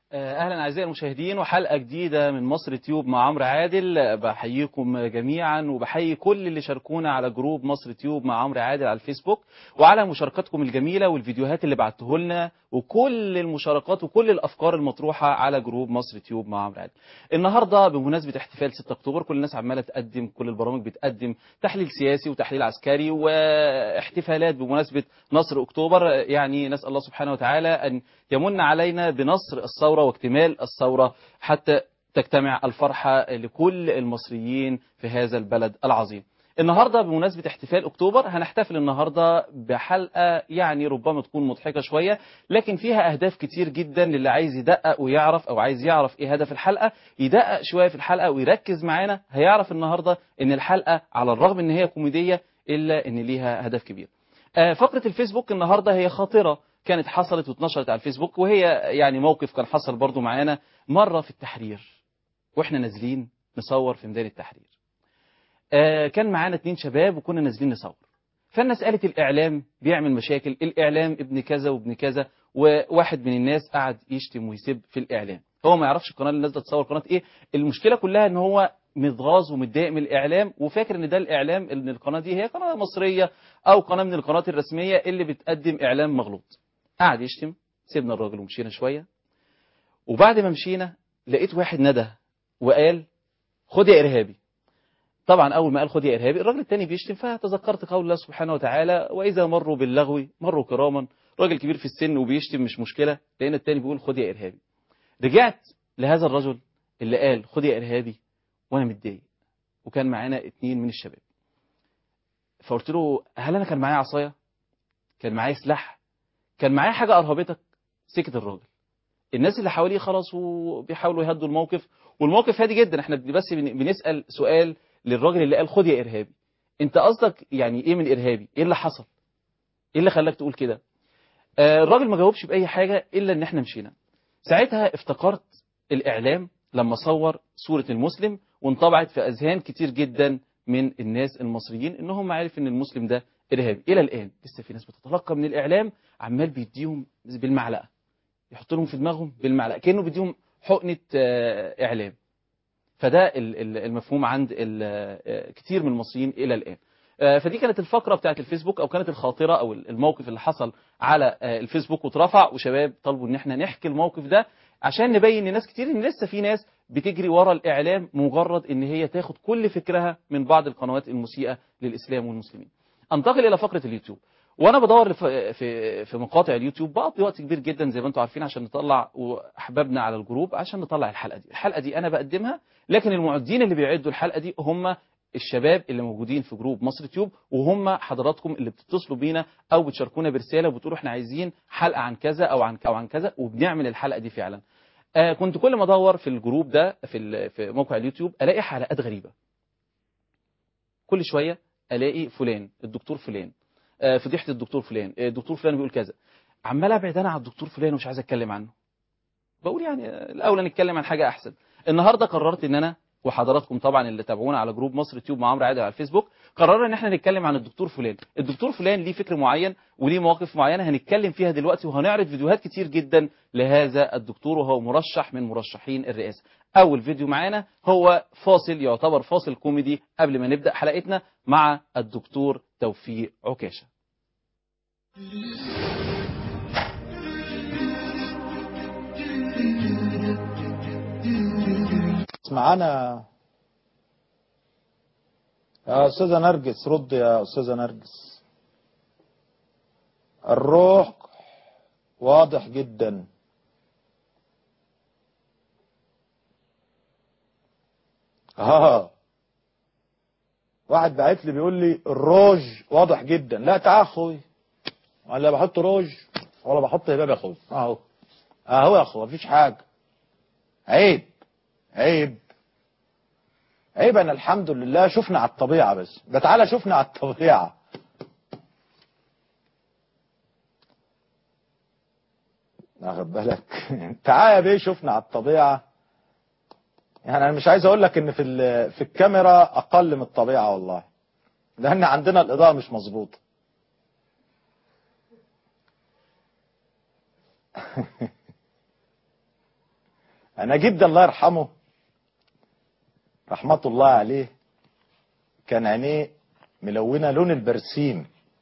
اهلا اعزائي المشاهدين وحلقه جديده من مصر تيوب مع عمرو عادل. بحييكم جميعا وبحيي كل اللي شاركونا على جروب مصر تيوب مع عمرو عادل على الفيسبوك، وعلى مشاركاتكم الجميله والفيديوهات اللي بعتوه لنا وكل المشاركات وكل الافكار المطروحه على جروب مصر تيوب مع عمرو عادل. النهارده بمناسبه احتفال 6 اكتوبر كل الناس عماله تقدم، كل البرامج بتقدم تحليل سياسي وتحليل عسكري واحتفالات بمناسبه نصر اكتوبر. يعني نسال الله سبحانه وتعالى ان يمن علينا بنصر الثورة واكتمال الثورة حتى تجتمع الفرحة لكل المصريين في هذا البلد العظيم. النهاردة بمناسبة احتفال أكتوبر هنحتفل النهاردة بحلقة يعني ربما تكون مضحكة شوية، لكن فيها أهداف كتير جدا للي عايز يدقق ويعرف أو عايز يعرف إيه هدف الحلقة، يدقق شوية في الحلقة ويركز معانا. هيعرف النهاردة إن الحلقة على الرغم إن هي كوميدية إلا إن ليها هدف كبير. فقرة الفيسبوك النهاردة هي خاطرة كانت حصلت واتنشرت على الفيسبوك، وهي يعني موقف كان حصل برضو معانا مرة في التحرير واحنا نازلين نصور في ميدان التحرير. كان معانا 2 شباب وكنا نازلين نصور، فالناس قالت الإعلام بيعمل مشاكل، الإعلام ابن كذا وابن كذا، وواحد من الناس قعد يشتم ويسب في الإعلام. هو ما يعرفش القناة اللي نازله تصور قناة ايه. المشكلة كلها ان هو متغاظ ومتضايق من الإعلام وفاكر ان ده الإعلام، ان القناة دي هي قناة مصرية او قناة من القنوات الرسمية اللي بتقدم إعلام مغلوط. قعد يشتم، سيبنا الراجل ومشينا شوية، وبعد ما مشينا لقيت واحد ندى وقال خد يا إرهابي. طبعا أول ما قال خد يا إرهابي الراجل التاني بيشتم، فتذكرت قول الله سبحانه وتعالى وإذا مروا باللغو مروا كراما. راجل كبير في السن وبيشتم مش مشكلة، لأن التاني بيقول خد يا إرهابي. رجعت لهذا الرجل اللي قال خد يا إرهابي وأنا متضايق، وكان معانا 2 من الشباب، فقلت له هل أنا كان معايا عصاية؟ كان معايا سلاح؟ كان معايا حاجة أرهبتك؟ سكت الراجل. الناس اللي حواليه خلاص وبيحاولوا يهدوا الموقف، والموقف هادي جدا. احنا بس بنسأل سؤال للراجل اللي قال خد يا إرهابي، انت قصدك يعني ايه من إرهابي؟ ايه اللي حصل؟ ايه اللي خلاك تقول كده؟ الراجل ما جاوبش بأي حاجة إلا ان احنا مشينا. ساعتها افتكرت الإعلام لما صور صورة المسلم وانطبعت في أذهان كتير جدا من الناس المصريين انهم عارف ان المسلم ده إرهابي. إلى الآن لسه في ناس بتتلقى من الإعلام عمال بيديهم بالمعلقة، يحط لهم في دماغهم بالمعلقه كانه بيديهم حقنه اعلام. فده المفهوم عند كتير من المصريين الى الان. فدي كانت الفقره بتاعت الفيسبوك او كانت الخاطره او الموقف اللي حصل على الفيسبوك واترفع، وشباب طلبوا ان احنا نحكي الموقف ده عشان نبين لناس كتير ان لسه في ناس بتجري ورا الاعلام مجرد ان هي تاخد كل فكرها من بعض القنوات المسيئه للاسلام والمسلمين. انتقل الى فقره اليوتيوب. وانا بدور في مقاطع اليوتيوب بقضي وقت كبير جدا زي ما انتم عارفين عشان نطلع احبابنا على الجروب، عشان نطلع الحلقه دي انا بقدمها، لكن المعدين اللي بيعدوا الحلقه دي هم الشباب اللي موجودين في جروب مصر تيوب، وهم حضراتكم اللي بتتصلوا بينا او بتشاركونا برساله وبتقولوا احنا عايزين حلقه عن كذا او عن كذا، وبنعمل الحلقه دي فعلا. كنت كل ما ادور في الجروب ده في موقع اليوتيوب الاقي حلقات غريبه. كل شويه الاقي فلان الدكتور فلان، فضيحه الدكتور فلان، الدكتور فلان بيقول كذا. عمال ابعد انا على الدكتور فلان ومش عايز اتكلم عنه. بقول يعني الاولى نتكلم عن حاجه احسن. النهارده قررت ان انا وحضراتكم طبعا اللي تابعونا على جروب مصر تيوب مع عمرو عادل على الفيسبوك قررنا ان احنا نتكلم عن الدكتور فلان. الدكتور فلان ليه فكر معين وليه مواقف معينه هنتكلم فيها دلوقتي، وهنعرض فيديوهات كتير جدا لهذا الدكتور وهو مرشح من مرشحين الرئاسه. اول فيديو معانا هو فاصل، يعتبر فاصل كوميدي قبل ما نبدا حلقتنا مع الدكتور توفيق عكاشه. معانا يا أستاذة نرجس، رد يا أستاذة نرجس. الروح واضح جدا. واحد بعت لي بيقول لي الروج واضح جدا. لا تعال اخوي، ولا بحط روج ولا بحط هباب يا اخوي. اهو يا اخوي مفيش حاجه. عيب عيب عيب. انا الحمد لله شفنا على الطبيعه، بس ده تعالى شفنا على الطبيعه. واخد بالك؟ تعالى يا بيه شفنا على الطبيعه. يعني انا مش عايز اقول لك ان في الكاميرا اقل من الطبيعه والله، لان عندنا الاضاءه مش مظبوطه. انا جدي الله يرحمه رحمة الله عليه كان عينيه ملونة لون البرسيم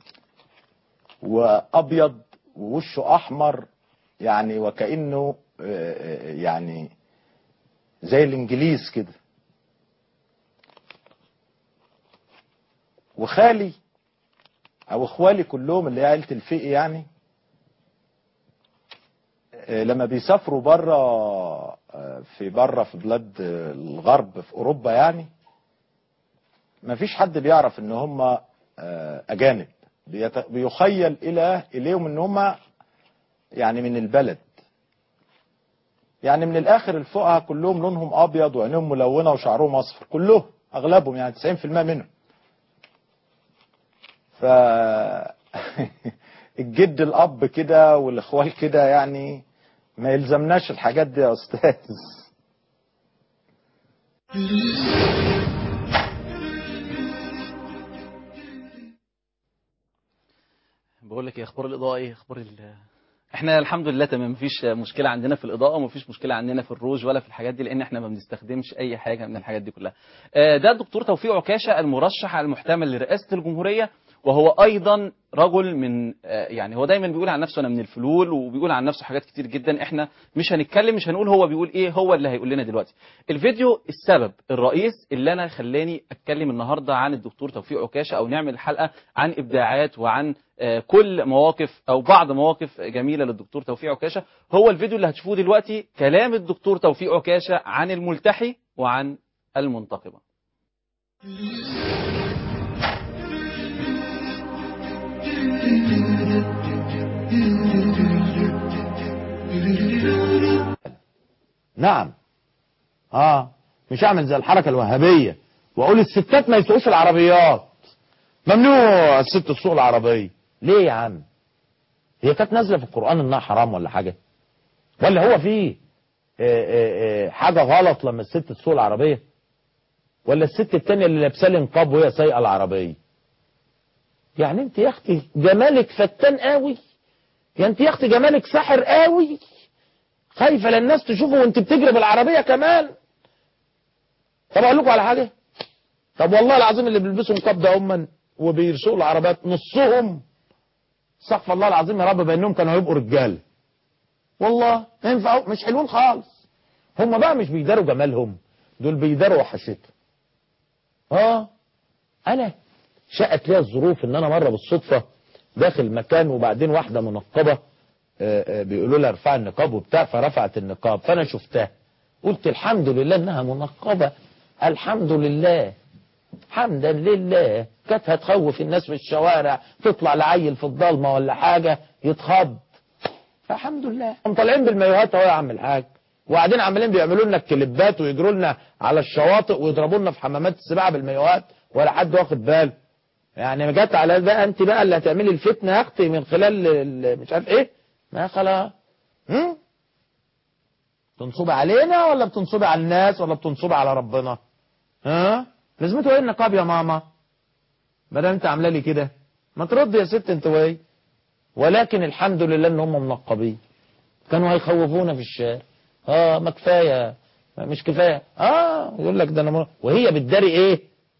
وابيض ووشه احمر، يعني وكأنه يعني زي الانجليز كده. وخالي او اخوالي كلهم اللي هي عيلة الفقي يعني لما بيسافروا بره في بلاد الغرب في اوروبا يعني ما فيش حد بيعرف ان هم اجانب، بيخيل اليهم ان هم يعني من البلد. يعني من الاخر الفقهاء كلهم لونهم ابيض وعينيهم ملونه وشعرهم اصفر، كلهم اغلبهم يعني 90% منهم. ف الجد الاب كده والاخوال كده يعني ما يلزمناش الحاجات دي يا استاذ. بقول لك ايه اخبار الاضاءه، ايه اخبار احنا الحمد لله تمام، مفيش مشكله عندنا في الاضاءه ومفيش مشكله عندنا في الروج ولا في الحاجات دي، لان احنا ما بنستخدمش اي حاجه من الحاجات دي كلها. ده الدكتور توفيق عكاشه المرشح المحتمل لرئاسه الجمهوريه، وهو ايضا رجل من يعني هو دايما بيقول عن نفسه انا من الفلول، وبيقول عن نفسه حاجات كتير جدا. احنا مش هنتكلم، مش هنقول هو بيقول ايه، هو اللي هيقول لنا دلوقتي. الفيديو السبب الرئيس اللي انا خلاني اتكلم النهارده عن الدكتور توفيق عكاشه، او نعمل حلقه عن ابداعات وعن كل مواقف او بعض مواقف جميله للدكتور توفيق عكاشه، هو الفيديو اللي هتشوفوه دلوقتي، كلام الدكتور توفيق عكاشه عن الملتحي وعن المنتقبه. نعم. مش هعمل زي الحركة الوهابية واقول الستات ما يسوقوش العربيات، ممنوع الست تسوق العربية. ليه يا عم؟ هي كانت نازلة في القرآن انها حرام ولا حاجة؟ ولا هو فيه حاجة غلط لما الست تسوق العربية؟ ولا الست التانية اللي لابسه لي نقاب وهي سايقة العربية؟ يعني انت يا اختي جمالك فتان قوي، يعني انت يا اختي جمالك ساحر قوي، خايفة للناس تشوفه وانت بتجري بالعربية كمان. طب اقول لكم على حاجة، طب والله العظيم اللي بيلبسوا نقاب ده هم وبيسوقوا العربيات نصهم استغفر الله العظيم يا رب بانهم كانوا هيبقوا رجال، والله ما ينفعوا، مش حلوين خالص. هم بقى مش بيداروا جمالهم، دول بيداروا وحشتهم. انا شاءت لي الظروف ان انا مره بالصدفه داخل مكان وبعدين واحده منقبه بيقولوا لها ارفعي النقاب وبتاع، فرفعت النقاب فانا شفتها قلت الحمد لله انها منقبه، الحمد لله حمدا لله. كانت هتخوف الناس في الشوارع، تطلع لعيل في الضلمه ولا حاجه يتخض، فالحمد لله. هم طالعين بالمايوهات اهو يا عم الحاج، وبعدين عمالين بيعملوا لنا الكليبات ويجروا لنا على الشواطئ ويضربوا لنا في حمامات السباحه بالمايوهات ولا حد واخد باله. يعني جت على بقى انت بقى اللي هتعملي الفتنه يا اختي من خلال مش عارف ايه، ما خلاص. تنصبي علينا ولا بتنصبي على الناس ولا بتنصبي على ربنا؟ لازمته ايه النقاب يا ماما؟ ما دام انت عامله لي كده ما ترد يا ست انت وهي. ولكن الحمد لله ان هم منقبين، كانوا هيخوفونا في الشارع. ما كفايه، مش كفايه. يقول لك ده انا وهي بتداري ايه؟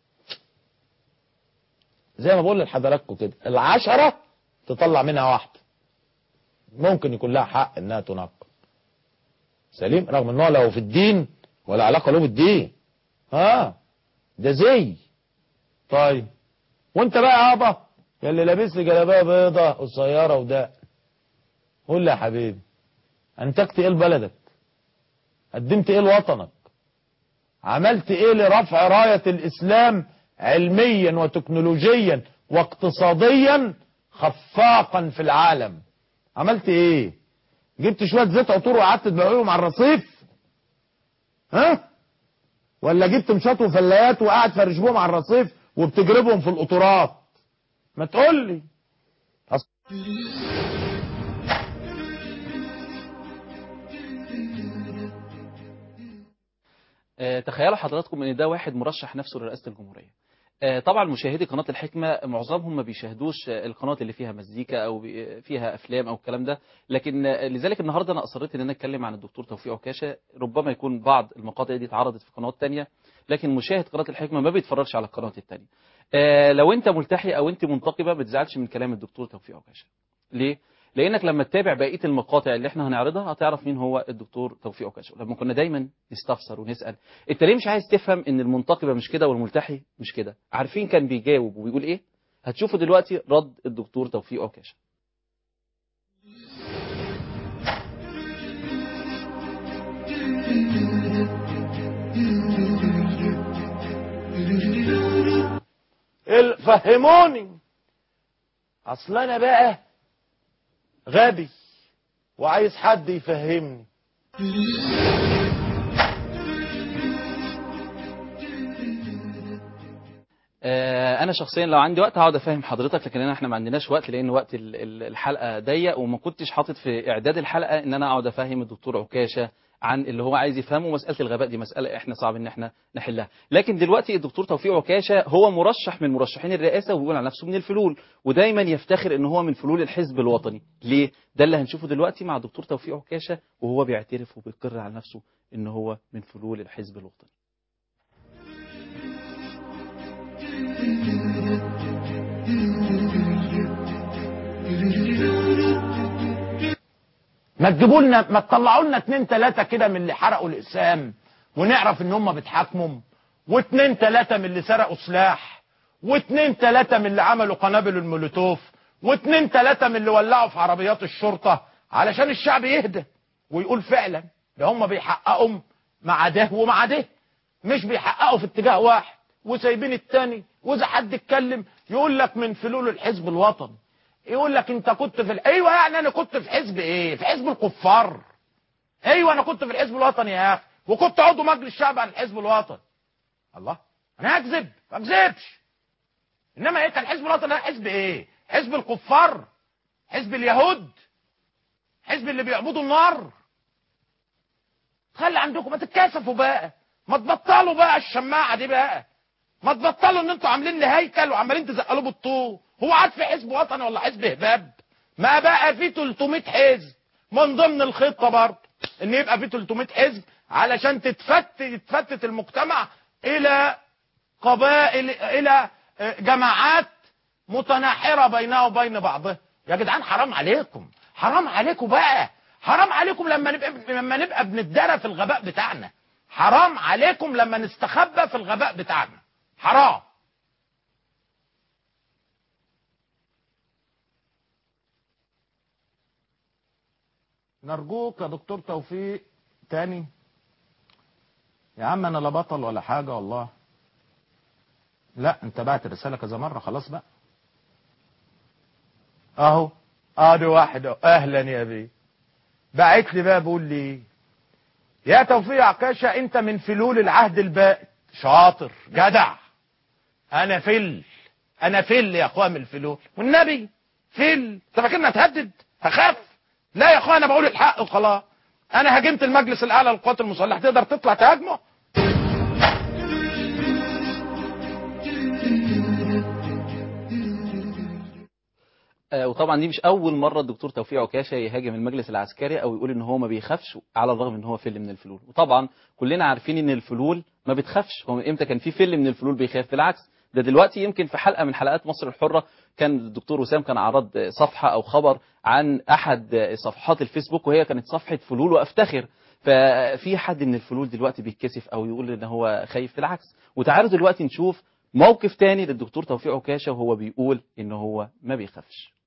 زي ما بقول لحضراتكم كده، العشرة تطلع منها واحدة ممكن يكون لها حق انها تنقب سليم، رغم انه لو في الدين ولا علاقة له بالدين. ده زي طيب. وانت بقى يابا يا اللي لابس لي جلابيه بيضة قصيرة وده، قول لي يا حبيبي انتجت ايه لبلدك؟ قدمت ايه لوطنك؟ عملت ايه لرفع راية الاسلام علميا وتكنولوجيا واقتصاديا خفاقا في العالم؟ عملت ايه؟ جبت شوية زيت عطور وقعدت تبيعهم على الرصيف؟ ولا جبت مشاط وفلايات وقعد فرشبهم على الرصيف وبتجربهم في القطورات؟ ما تقول لي. تخيلوا حضراتكم ان ده واحد مرشح نفسه لرئاسة الجمهورية. طبعا مشاهدي قناة الحكمة معظمهم ما بيشاهدوش القناة اللي فيها مزيكا أو فيها أفلام أو الكلام ده، لكن لذلك النهاردة أنا أصريت إن أنا أتكلم عن الدكتور توفيق عكاشة. ربما يكون بعض المقاطع دي اتعرضت في قنوات تانية، لكن مشاهد قناة الحكمة ما بيتفرجش على القناة التانية. لو أنت ملتحي أو أنت منتقبة ما تزعلش من كلام الدكتور توفيق عكاشة. ليه؟ لانك لما تتابع بقيه المقاطع اللي احنا هنعرضها هتعرف مين هو الدكتور توفيق عكاشة. لما كنا دايما نستفسر ونسال انت ليه مش عايز تفهم ان المنتقبه مش كده والملتحي مش كده، عارفين كان بيجاوب وبيقول ايه؟ هتشوفوا دلوقتي رد الدكتور توفيق عكاشة. فهموني، اصل انا بقى غبي وعايز حد يفهمني. انا شخصيا لو عندي وقت هقعد افهم حضرتك، لكن احنا ما عندناش وقت لان وقت الحلقه ضيق، وما كنتش حاطط في اعداد الحلقه ان انا اقعد افهم الدكتور عكاشة عن اللي هو عايز يفهمه. مساله الغباء دي مساله احنا صعب ان احنا نحلها، لكن دلوقتي الدكتور توفيق عكاشة هو مرشح من مرشحين الرئاسه وبيقول على نفسه من الفلول، ودايما يفتخر ان هو من فلول الحزب الوطني. ليه؟ ده اللي هنشوفه دلوقتي مع الدكتور توفيق عكاشة وهو بيعترف وبيقر على نفسه ان هو من فلول الحزب الوطني. ما تجيبوا لنا، ما تطلعوا لنا 2 3 كده من اللي حرقوا الاقسام ونعرف ان هم بيتحاكموا، و2 3 من اللي سرقوا سلاح، و2 3 من اللي عملوا قنابل المولوتوف، و2 3 من اللي ولعوا في عربيات الشرطه، علشان الشعب يهدى ويقول فعلا ده هم بيحققوا مع ده ومع ده، مش بيحققوا في اتجاه واحد وسايبين التاني. واذا حد اتكلم يقول لك من فلول الحزب الوطني، يقول لك انت كنت في ايوه يعني انا كنت في حزب ايه؟ في حزب الكفار. ايوه انا كنت في الحزب الوطني يا اخي، وكنت عضو مجلس الشعب عن الحزب الوطني. الله، انا هكذب؟ ما اكذبش. انما ايه كان الحزب الوطني ده؟ حزب ايه؟ حزب الكفار؟ حزب اليهود؟ حزب اللي بيعبدوا النار؟ خلي عندكم، ما تتكاسفوا بقى، ما تبطلوا بقى الشماعه دي بقى، ما تبطلوا ان انتوا عاملين لي هيكل وعمالين تزقلوا بالطوب. هو قاعد في حزب وطني ولا حزب هباب؟ ما بقى في 300 حزب، من ضمن الخطه برضه ان يبقى في 300 حزب علشان يتفتت المجتمع الى قبائل، الى جماعات متناحره بينها وبين بعضها. يا جدعان حرام عليكم، حرام عليكم بقى، حرام عليكم لما نبقى بنتدرى في الغباء بتاعنا، حرام عليكم لما نستخبى في الغباء بتاعنا، حرام. نرجوك يا دكتور توفيق تاني يا عم، انا لا بطل ولا حاجه والله. لا انت بعت الرساله كذا مره، خلاص بقى اهو. ادي واحد اهو، اهلا يا بيه، بعت لي بقى بيقول لي يا توفيق عكاشة انت من فلول العهد البائد. شاطر جدع، انا فل يا اخويا من الفلول، والنبي فل. انت فاكرني هتهدد هخاف؟ لا يا اخويا انا بقول الحق وخلاص. انا هاجمت المجلس الاعلى للقوات المسلحه، تقدر تطلع تهاجمه؟ وطبعا دي مش اول مره الدكتور توفيق عكاشة يهاجم المجلس العسكري او يقول ان هو ما بيخافش، على الرغم ان هو فل من الفلول. وطبعا كلنا عارفين ان الفلول ما بتخافش. هو امتى كان في فل من الفلول بيخاف؟ بالعكس، ده دلوقتي يمكن في حلقه من حلقات مصر الحره كان الدكتور وسام كان عرض صفحه او خبر عن احد صفحات الفيسبوك، وهي كانت صفحه فلول وافتخر. ففي حد من الفلول دلوقتي بيتكسف او يقول ان هو خايف؟ بالعكس. وتعالوا دلوقتي نشوف موقف تاني للدكتور توفيق عكاشة وهو بيقول ان هو ما بيخافش.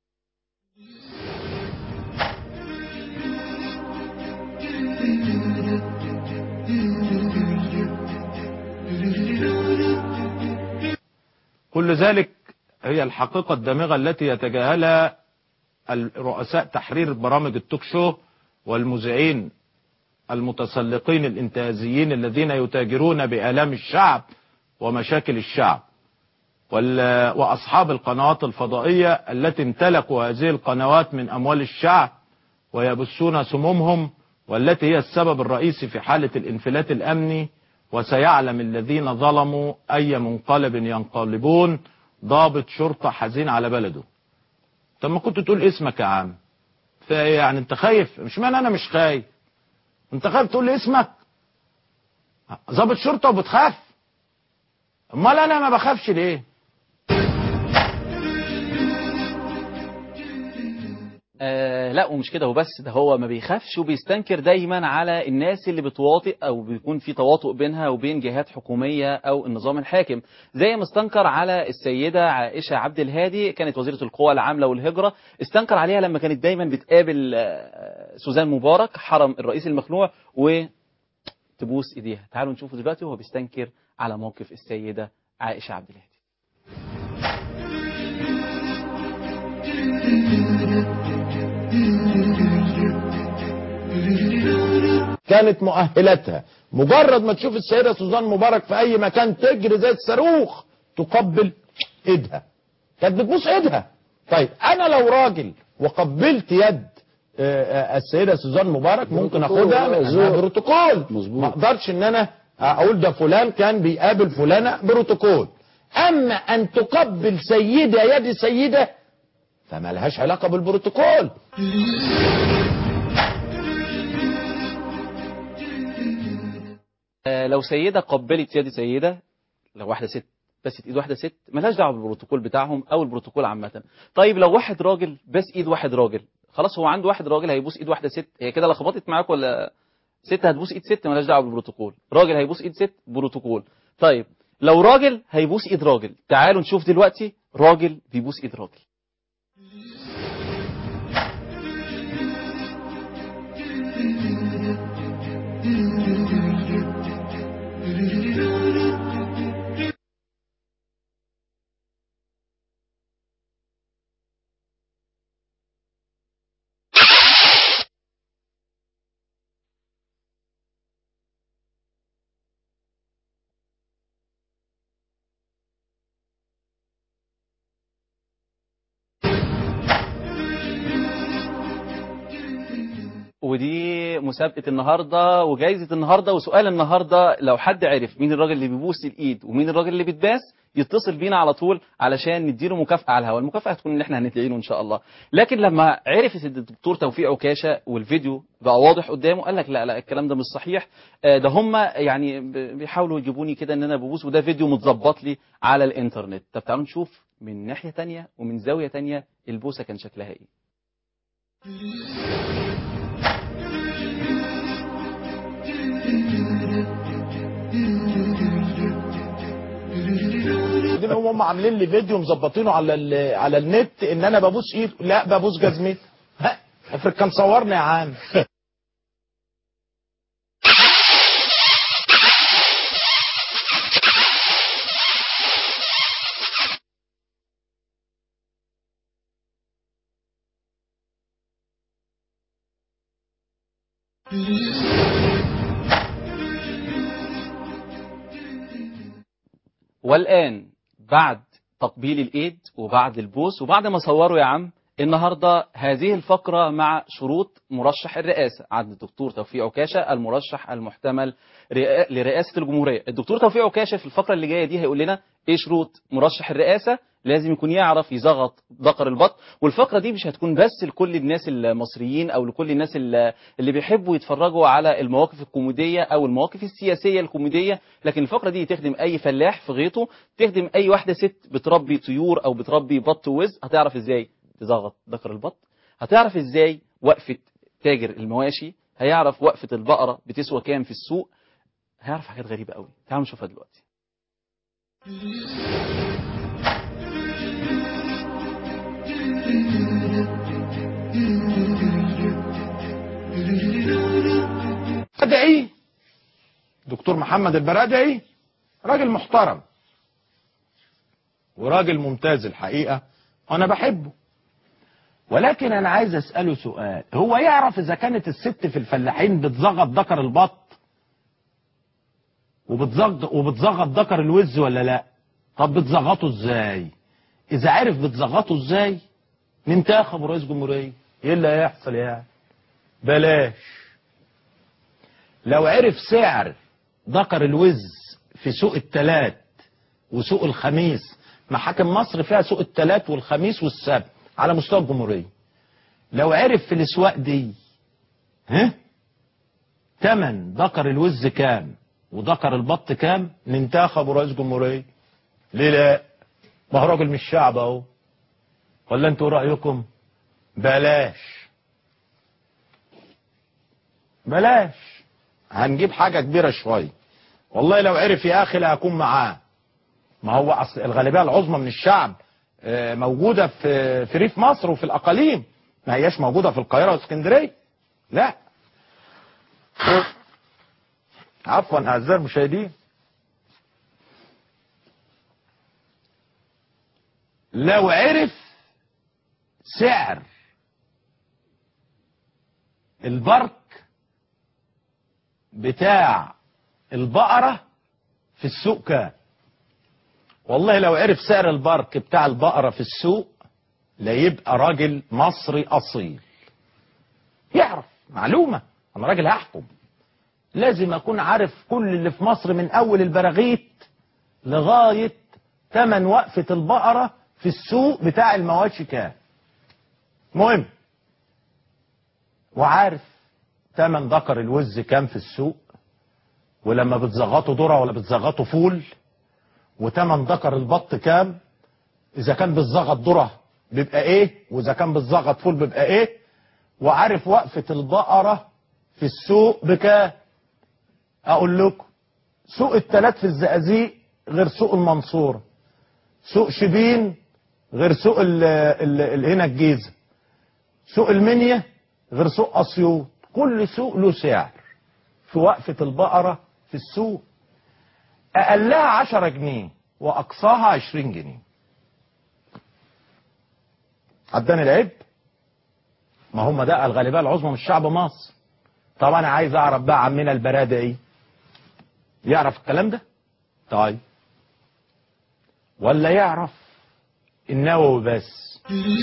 كل ذلك هي الحقيقة الدامغة التي يتجاهلها رؤساء تحرير برامج التوك شو والمذيعين المتسلقين الانتهازيين الذين يتاجرون بآلام الشعب ومشاكل الشعب، وأصحاب القنوات الفضائية التي امتلكوا هذه القنوات من أموال الشعب ويبثون سمومهم، والتي هي السبب الرئيسي في حالة الانفلات الأمني وسيعلم الذين ظلموا أي منقلب ينقلبون. ضابط شرطة حزين على بلده. طب ما كنت تقول اسمك يا عم. يعني انت خايف؟ مش معنى انا مش خايف. انت خايف تقول لي اسمك؟ ضابط شرطة وبتخاف؟ امال انا ما بخافش ليه؟ لا ومش كده وبس، ده هو ما بيخافش وبيستنكر دايما على الناس اللي بتواطئ او بيكون في تواطؤ بينها وبين جهات حكومية او النظام الحاكم، زي ما استنكر على السيدة عائشة عبد الهادي، كانت وزيرة القوى العاملة والهجرة. استنكر عليها لما كانت دايما بتقابل سوزان مبارك حرم الرئيس المخلوع وتبوس ايديها. تعالوا نشوفه دلوقتي وهو بيستنكر على موقف السيدة عائشة عبد الهادي. كانت مؤهلاتها مجرد ما تشوف السيدة سوزان مبارك في أي مكان تجري زي الصاروخ تقبل إيدها، كانت بتبوس إيدها. طيب أنا لو راجل وقبلت يد السيدة سوزان مبارك ممكن أخدها من بروتوكول. ما أقدرش إن أنا أقول ده فلان كان بيقابل فلانة بروتوكول. أما أن تقبل سيدة يد سيدة فما لهاش علاقة بالبروتوكول. لو سيدة قبلت يد سيدة، لو واحدة ست بس ايد واحدة ست، ملهاش دعوة بالبروتوكول بتاعهم او البروتوكول عامة. طيب لو واحد راجل بس ايد واحد راجل، خلاص هو عنده واحد راجل هيبوس ايد واحدة ست، هي كده لخبطت معاك؟ ولا ست هتبوس ايد ست ملهاش دعوة بالبروتوكول، راجل هيبوس ايد ست بروتوكول. طيب لو راجل هيبوس ايد راجل، تعالوا نشوف دلوقتي راجل بيبوس ايد راجل. ودي مسابقة النهاردة وجايزة النهاردة وسؤال النهاردة. لو حد عرف مين الراجل اللي بيبوس الإيد ومين الراجل اللي بيتباس يتصل بينا على طول علشان نديله مكافأة على الهواء. المكافأة هتكون إن إحنا هندعي له إن شاء الله. لكن لما عرف الدكتور توفيق عكاشة والفيديو بقى واضح قدامه قال لك لا لا الكلام ده مش صحيح، ده هم يعني بيحاولوا يجيبوني كده إن أنا ببوس، وده فيديو متظبط لي على الإنترنت. طب تعالوا نشوف من ناحية تانية ومن زاوية تانية البوسة كان شكلها إيه. هم عاملين لي فيديو مظبطينه على النت ان انا ببوس ايد، لا ببوس جزمتي. افرض كان صورني يا عم. والآن بعد تقبيل الإيد وبعد البوس وبعد ما صوروا يا عم النهاردة هذه الفقرة مع شروط مرشح الرئاسة عند الدكتور توفيق عكاشة المرشح المحتمل لرئاسة الجمهورية. الدكتور توفيق عكاشة في الفقرة اللي جاية دي هيقول لنا ايه شروط مرشح الرئاسة. لازم يكون يعرف يزغط ذكر البط. والفقرة دي مش هتكون بس لكل الناس المصريين او لكل الناس اللي بيحبوا يتفرجوا على المواقف الكوميدية او المواقف السياسية الكوميدية، لكن الفقرة دي تخدم اي فلاح في غيطه، تخدم اي واحدة ست بتربي طيور او بتربي بط ووز. هتعرف ازاي تزغط ذكر البط، هتعرف ازاي وقفة تاجر المواشي، هيعرف وقفة البقرة بتسوى كام في السوق، هيعرف حاجات غريبة قوي. تعالوا نشوفها دلوقتي. البرادعي دكتور محمد البرادعي راجل محترم وراجل ممتاز الحقيقة وانا بحبه، ولكن انا عايز اسأله سؤال. هو يعرف اذا كانت الست في الفلاحين بتزغط ذكر البط وبتزغط ذكر الوز ولا لا؟ طب بتزغطه ازاي؟ اذا عرف بتزغطه ازاي ننتخب رئيس جمهورية، ايه اللي هيحصل يعني؟ بلاش. لو عرف سعر ذكر الوز في سوق التلات وسوق الخميس. محاكم مصر فيها سوق التلات والخميس والسبت على مستوى الجمهورية. لو عرف في الاسواق دي تمن ذكر الوز كام وذكر البط كام ننتخبه رئيس جمهورية. ليه لا؟ ما هو راجل من الشعب اهو. ولا انتوا رأيكم؟ بلاش هنجيب حاجة كبيرة شوية. والله لو عرف يا اخي لا هكون معاه. ما هو اصل الغالبية العظمى من الشعب موجودة في ريف مصر وفي الاقاليم، ما هياش موجودة في القاهرة واسكندرية. لا عفوا اعزائي المشاهدين، لو عرف سعر البرك بتاع البقرة في السوق كام، والله لو عرف سعر البرك بتاع البقرة في السوق لا يبقى راجل مصري أصيل. يعرف معلومة، أنا راجل هحكم لازم أكون عارف كل اللي في مصر من أول البراغيث لغاية تمن وقفة البقرة في السوق بتاع المواشي كام. مهم، وعارف تمن ذكر الوز كام في السوق، ولما بتزغطوا ذرة ولا بتزغطوا فول، وتمن ذكر البط كام، اذا كان بالزغط ذرة بيبقى ايه، واذا كان بالزغط فول بيبقى ايه، وعارف وقفة البقرة في السوق بكام. اقول لكم سوق التلات في الزقازيق غير سوق المنصورة، سوق شبين غير سوق هنا الجيزة، سوق المنيا غير سوق اسيوط. كل سوق له سعر في وقفة البقرة في السوق. اقلها 10 جنيه واقصاها 20 جنيه. عداني العيب؟ ما هم ده الغالبية العظمى من الشعب مصر. طب انا عايز اعرف بقى عمنا البرادة ايه، يعرف الكلام ده؟ طيب ولا يعرف النووي بس؟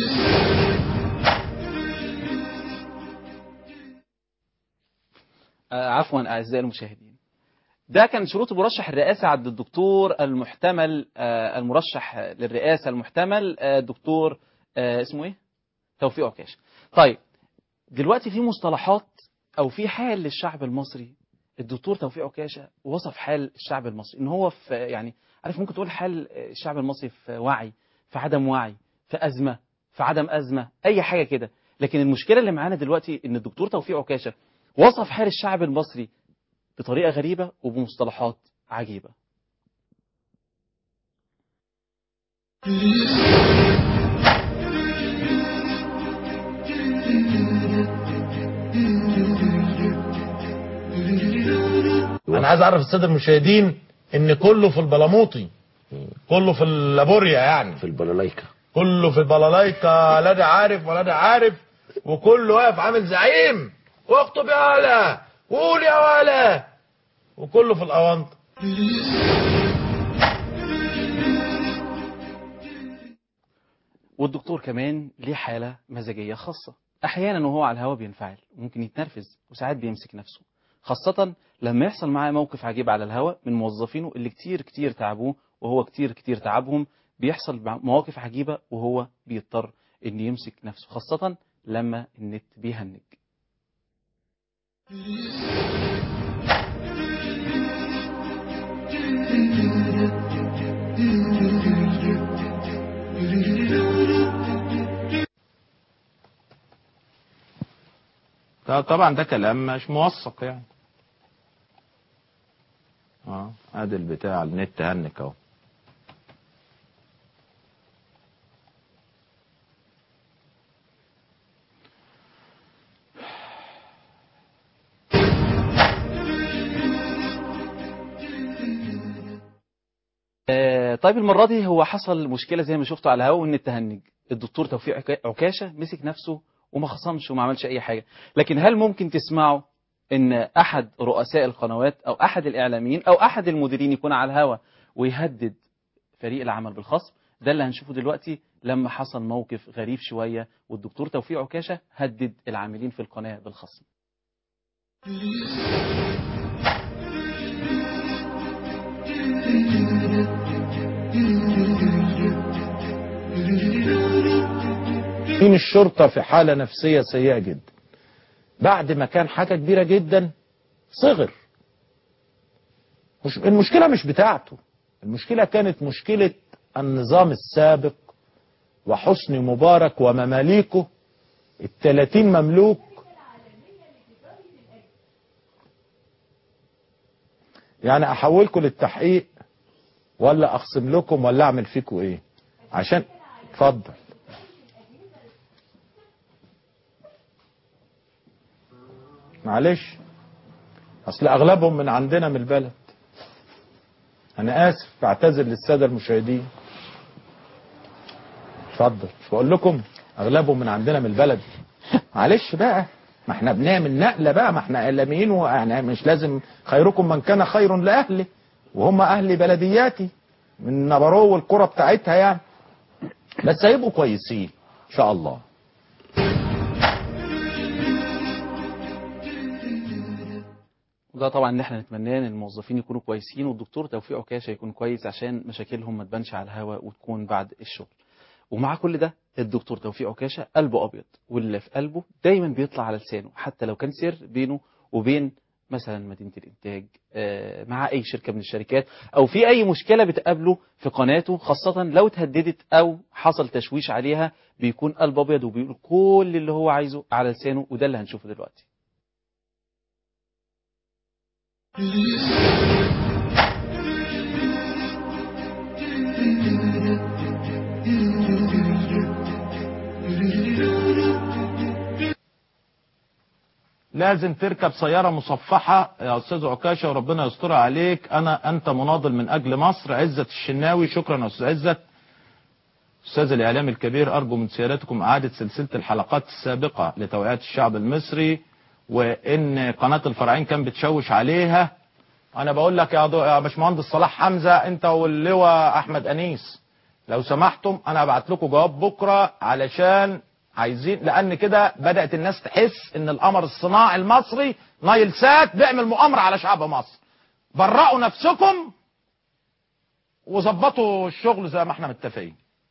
عفوا أعزائي المشاهدين، ده كان شروط مرشح الرئاسة عند الدكتور المحتمل المرشح للرئاسة المحتمل الدكتور اسمه ايه؟ توفيق عكاشة. طيب دلوقتي في مصطلحات او في حال للشعب المصري. الدكتور توفيق عكاشة وصف حال الشعب المصري ان هو في، يعني عارف، ممكن تقول حال الشعب المصري في وعي، في عدم وعي، في أزمة، في عدم أزمة، أي حاجة كده. لكن المشكلة اللي معانا دلوقتي ان الدكتور توفيق عكاشة وصف حال الشعب المصري بطريقة غريبة وبمصطلحات عجيبة. انا عايز اعرف الساده المشاهدين ان كله في البلاموطي، كله في اللابوريا، يعني في البلالايكا، كله في البلالايكا، لا ده عارف ولا ده عارف، وكله واقف عامل زعيم واخطب يا ولا وقول يا ولا، وكله في الاونطه. والدكتور كمان ليه حالة مزاجية خاصة. أحيانا وهو على الهوا بينفعل وممكن يتنرفز وساعات بيمسك نفسه، خاصة لما يحصل معاه موقف عجيب على الهوا من موظفينه اللي كتير تعبوه وهو كتير تعبهم. بيحصل مواقف عجيبة وهو بيضطر إن يمسك نفسه، خاصة لما النت بيهنج. طبعا ده كلام مش موثق يعني. ادي البتاع النت هنك اهو. طيب المرة دي هو حصل مشكلة زي ما شفتوا على الهوا، ان التهنج الدكتور توفيق عكاشة مسك نفسه وما خصمش وما عملش اي حاجة. لكن هل ممكن تسمعوا ان احد رؤساء القنوات او احد الاعلاميين او احد المديرين يكون على الهوا ويهدد فريق العمل بالخصم؟ ده اللي هنشوفه دلوقتي لما حصل موقف غريب شوية والدكتور توفيق عكاشة هدد العاملين في القناة بالخصم. أمين الشرطة في حالة نفسية سيئة جدا بعد ما كان حاجة كبيرة جدا صغر. المشكلة مش بتاعته، المشكلة كانت مشكلة النظام السابق وحسني مبارك ومماليكه ال30 مملوك. يعني احولكم للتحقيق ولا اخصم لكم ولا اعمل فيكم ايه؟ عشان اتفضل. معلش اصل اغلبهم من عندنا من البلد. انا اسف بعتذر للساده المشاهدين. اتفضل. مش بقول لكم اغلبهم من عندنا من البلد. معلش بقى ما احنا بنعمل نقله بقى، ما احنا اعلاميين واحنا مش لازم خيركم من كان خير لاهله، وهم اهل بلدياتي من نبرو والقرى بتاعتها يعني. بس هيبقوا كويسين ان شاء الله. وده طبعا ان احنا نتمناه ان الموظفين يكونوا كويسين والدكتور توفيق عكاشة يكون كويس عشان مشاكلهم ما تبانش على الهواء وتكون بعد الشغل. ومع كل ده الدكتور توفيق عكاشة قلبه ابيض، واللي في قلبه دايما بيطلع على لسانه حتى لو كان سر بينه وبين مثلا مدينة الانتاج، مع اي شركة من الشركات، او في اي مشكلة بتقابله في قناته، خاصة لو اتهددت او حصل تشويش عليها، بيكون قلب ابيض وبيقول كل اللي هو عايزه على لسانه. وده اللي هنشوفه دلوقتي. لازم تركب سيارة مصفحة يا أستاذ عكاشة وربنا يسترها عليك. أنت مناضل من أجل مصر. عزت الشناوي. شكرا يا أستاذ عزت. أستاذ الإعلام الكبير، أرجو من سيادتكم إعادة سلسلة الحلقات السابقة لتوعية الشعب المصري، وإن قناة الفرعين كان بتشوش عليها. أنا بقول لك يا باشمهندس صلاح حمزة أنت واللواء أحمد أنيس، لو سمحتم أنا هبعت لكم جواب بكرة علشان عايزين، لأن كده بدأت الناس تحس إن القمر الصناعي المصري نايل سات بيعمل مؤامرة على شعب مصر. برئوا نفسكم وظبطوا الشغل زي ما احنا متفقين.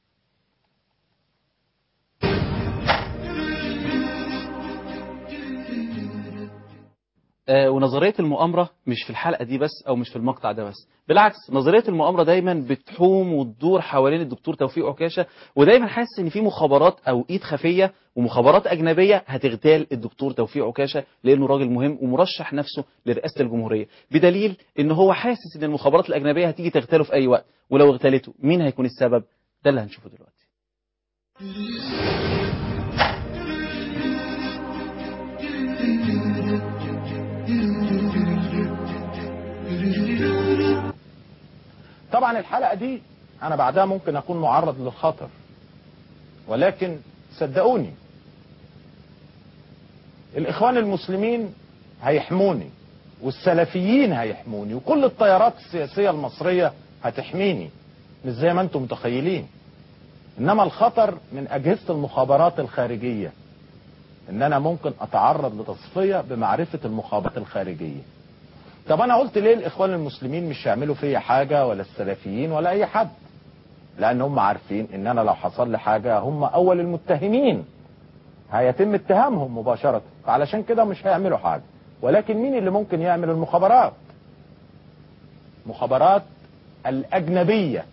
ونظرية المؤامرة مش في الحلقة دي بس أو مش في المقطع ده بس، بالعكس نظرية المؤامرة دايما بتحوم وتدور حوالين الدكتور توفيق عكاشة، ودايما حاسس إن في مخابرات أو إيد خفية ومخابرات أجنبية هتغتال الدكتور توفيق عكاشة لأنه راجل مهم ومرشح نفسه لرئاسة الجمهورية، بدليل إن هو حاسس إن المخابرات الأجنبية هتيجي تغتاله في أي وقت، ولو اغتالته مين هيكون السبب؟ ده اللي هنشوفه دلوقتي. طبعا الحلقة دي أنا بعدها ممكن أكون معرض للخطر، ولكن صدقوني الإخوان المسلمين هيحموني والسلفيين هيحموني وكل التيارات السياسية المصرية هتحميني، مش زي ما أنتم متخيلين. إنما الخطر من أجهزة المخابرات الخارجية، إن أنا ممكن أتعرض لتصفية بمعرفة المخابرات الخارجية. طب أنا قلت ليه الإخوان المسلمين مش هيعملوا فيا حاجة ولا السلفيين ولا أي حد؟ لأن هم عارفين إن أنا لو حصل لي حاجة هم أول المتهمين، هيتم اتهامهم مباشرة، علشان كده مش هيعملوا حاجة. ولكن مين اللي ممكن يعمل؟ المخابرات، مخابرات الأجنبية.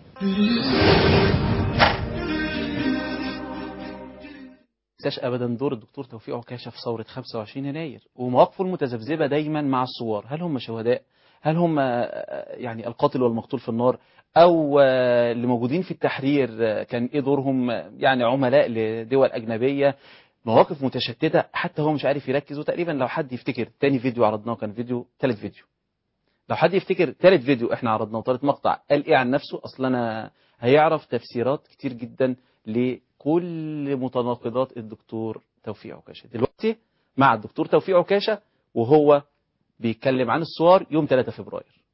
تنساش ابدا دور الدكتور توفيق عكاشة في ثورة 25 يناير ومواقفه المتذبذبة دايما مع الثوار، هل هم شهداء؟ هل هم يعني القاتل والمقتول في النار؟ او اللي موجودين في التحرير كان ايه دورهم؟ يعني عملاء لدول اجنبية. مواقف متشتتة حتى هو مش عارف يركز. وتقريبا لو حد يفتكر تاني فيديو عرضناه كان فيديو، تالت فيديو، لو حد يفتكر تالت فيديو احنا عرضناه وتالت مقطع قال ايه عن نفسه، اصلا هيعرف تفسيرات كتير جدا لكل متناقضات الدكتور توفيق عكاشة. دلوقتي مع الدكتور توفيق عكاشة وهو بيتكلم عن الثوار يوم 3 فبراير.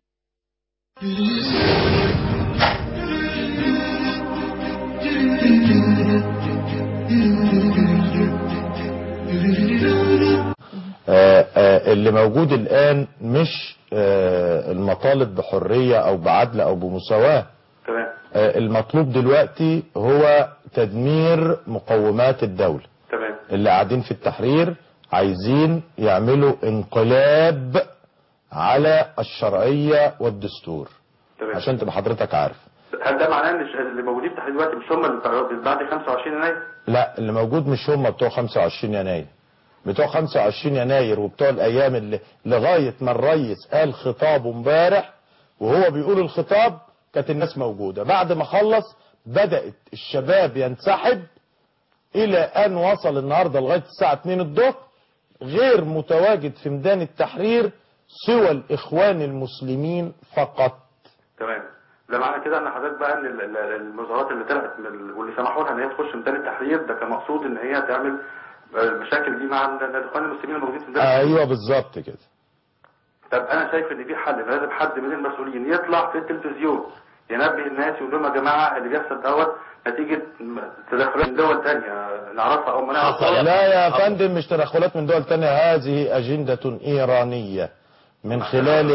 اللي موجود الآن مش المطالب بحرية أو بعدل أو بمساواة. تمام. المطلوب دلوقتي هو تدمير مقومات الدولة. تمام. اللي قاعدين في التحرير عايزين يعملوا انقلاب على الشرعية والدستور. تمام. عشان تبقى حضرتك عارف. هل ده معناه ان اللي موجودين تحت دلوقتي مش هم اللي بعد 25 يناير؟ لا، اللي موجود مش هم بتوع 25 يناير. بتوع 25 يناير وبتوع الايام اللي لغاية ما الرئيس قال خطابه امبارح وهو بيقول الخطاب كانت الناس موجودة. بعد ما خلص بدأت الشباب ينسحب الى ان وصل النهاردة لغاية الساعة 2 الظهر غير متواجد في ميدان التحرير سوى الاخوان المسلمين فقط. تمام. ده معنى كده ان حضرتك بقى ان المظاهرات اللي طلعت واللي سمحوا لها ان هي تخش ميدان التحرير ده كان مقصود ان هي تعمل المشاكل دي مع الاخوان المسلمين الموجودين في ميدان التحرير. ايوه بالظبط كده. طب انا شايف ان في حل، لازم حد من المسؤولين يطلع في التلفزيون ينبه الناس يقول لهم يا جماعه اللي بيحصل دوت نتيجه تدخلات من دول ثانيه نعرفها او ما نعرفها. لا يا فندم، مش تدخلات من دول ثانيه، هذه اجنده ايرانيه من خلال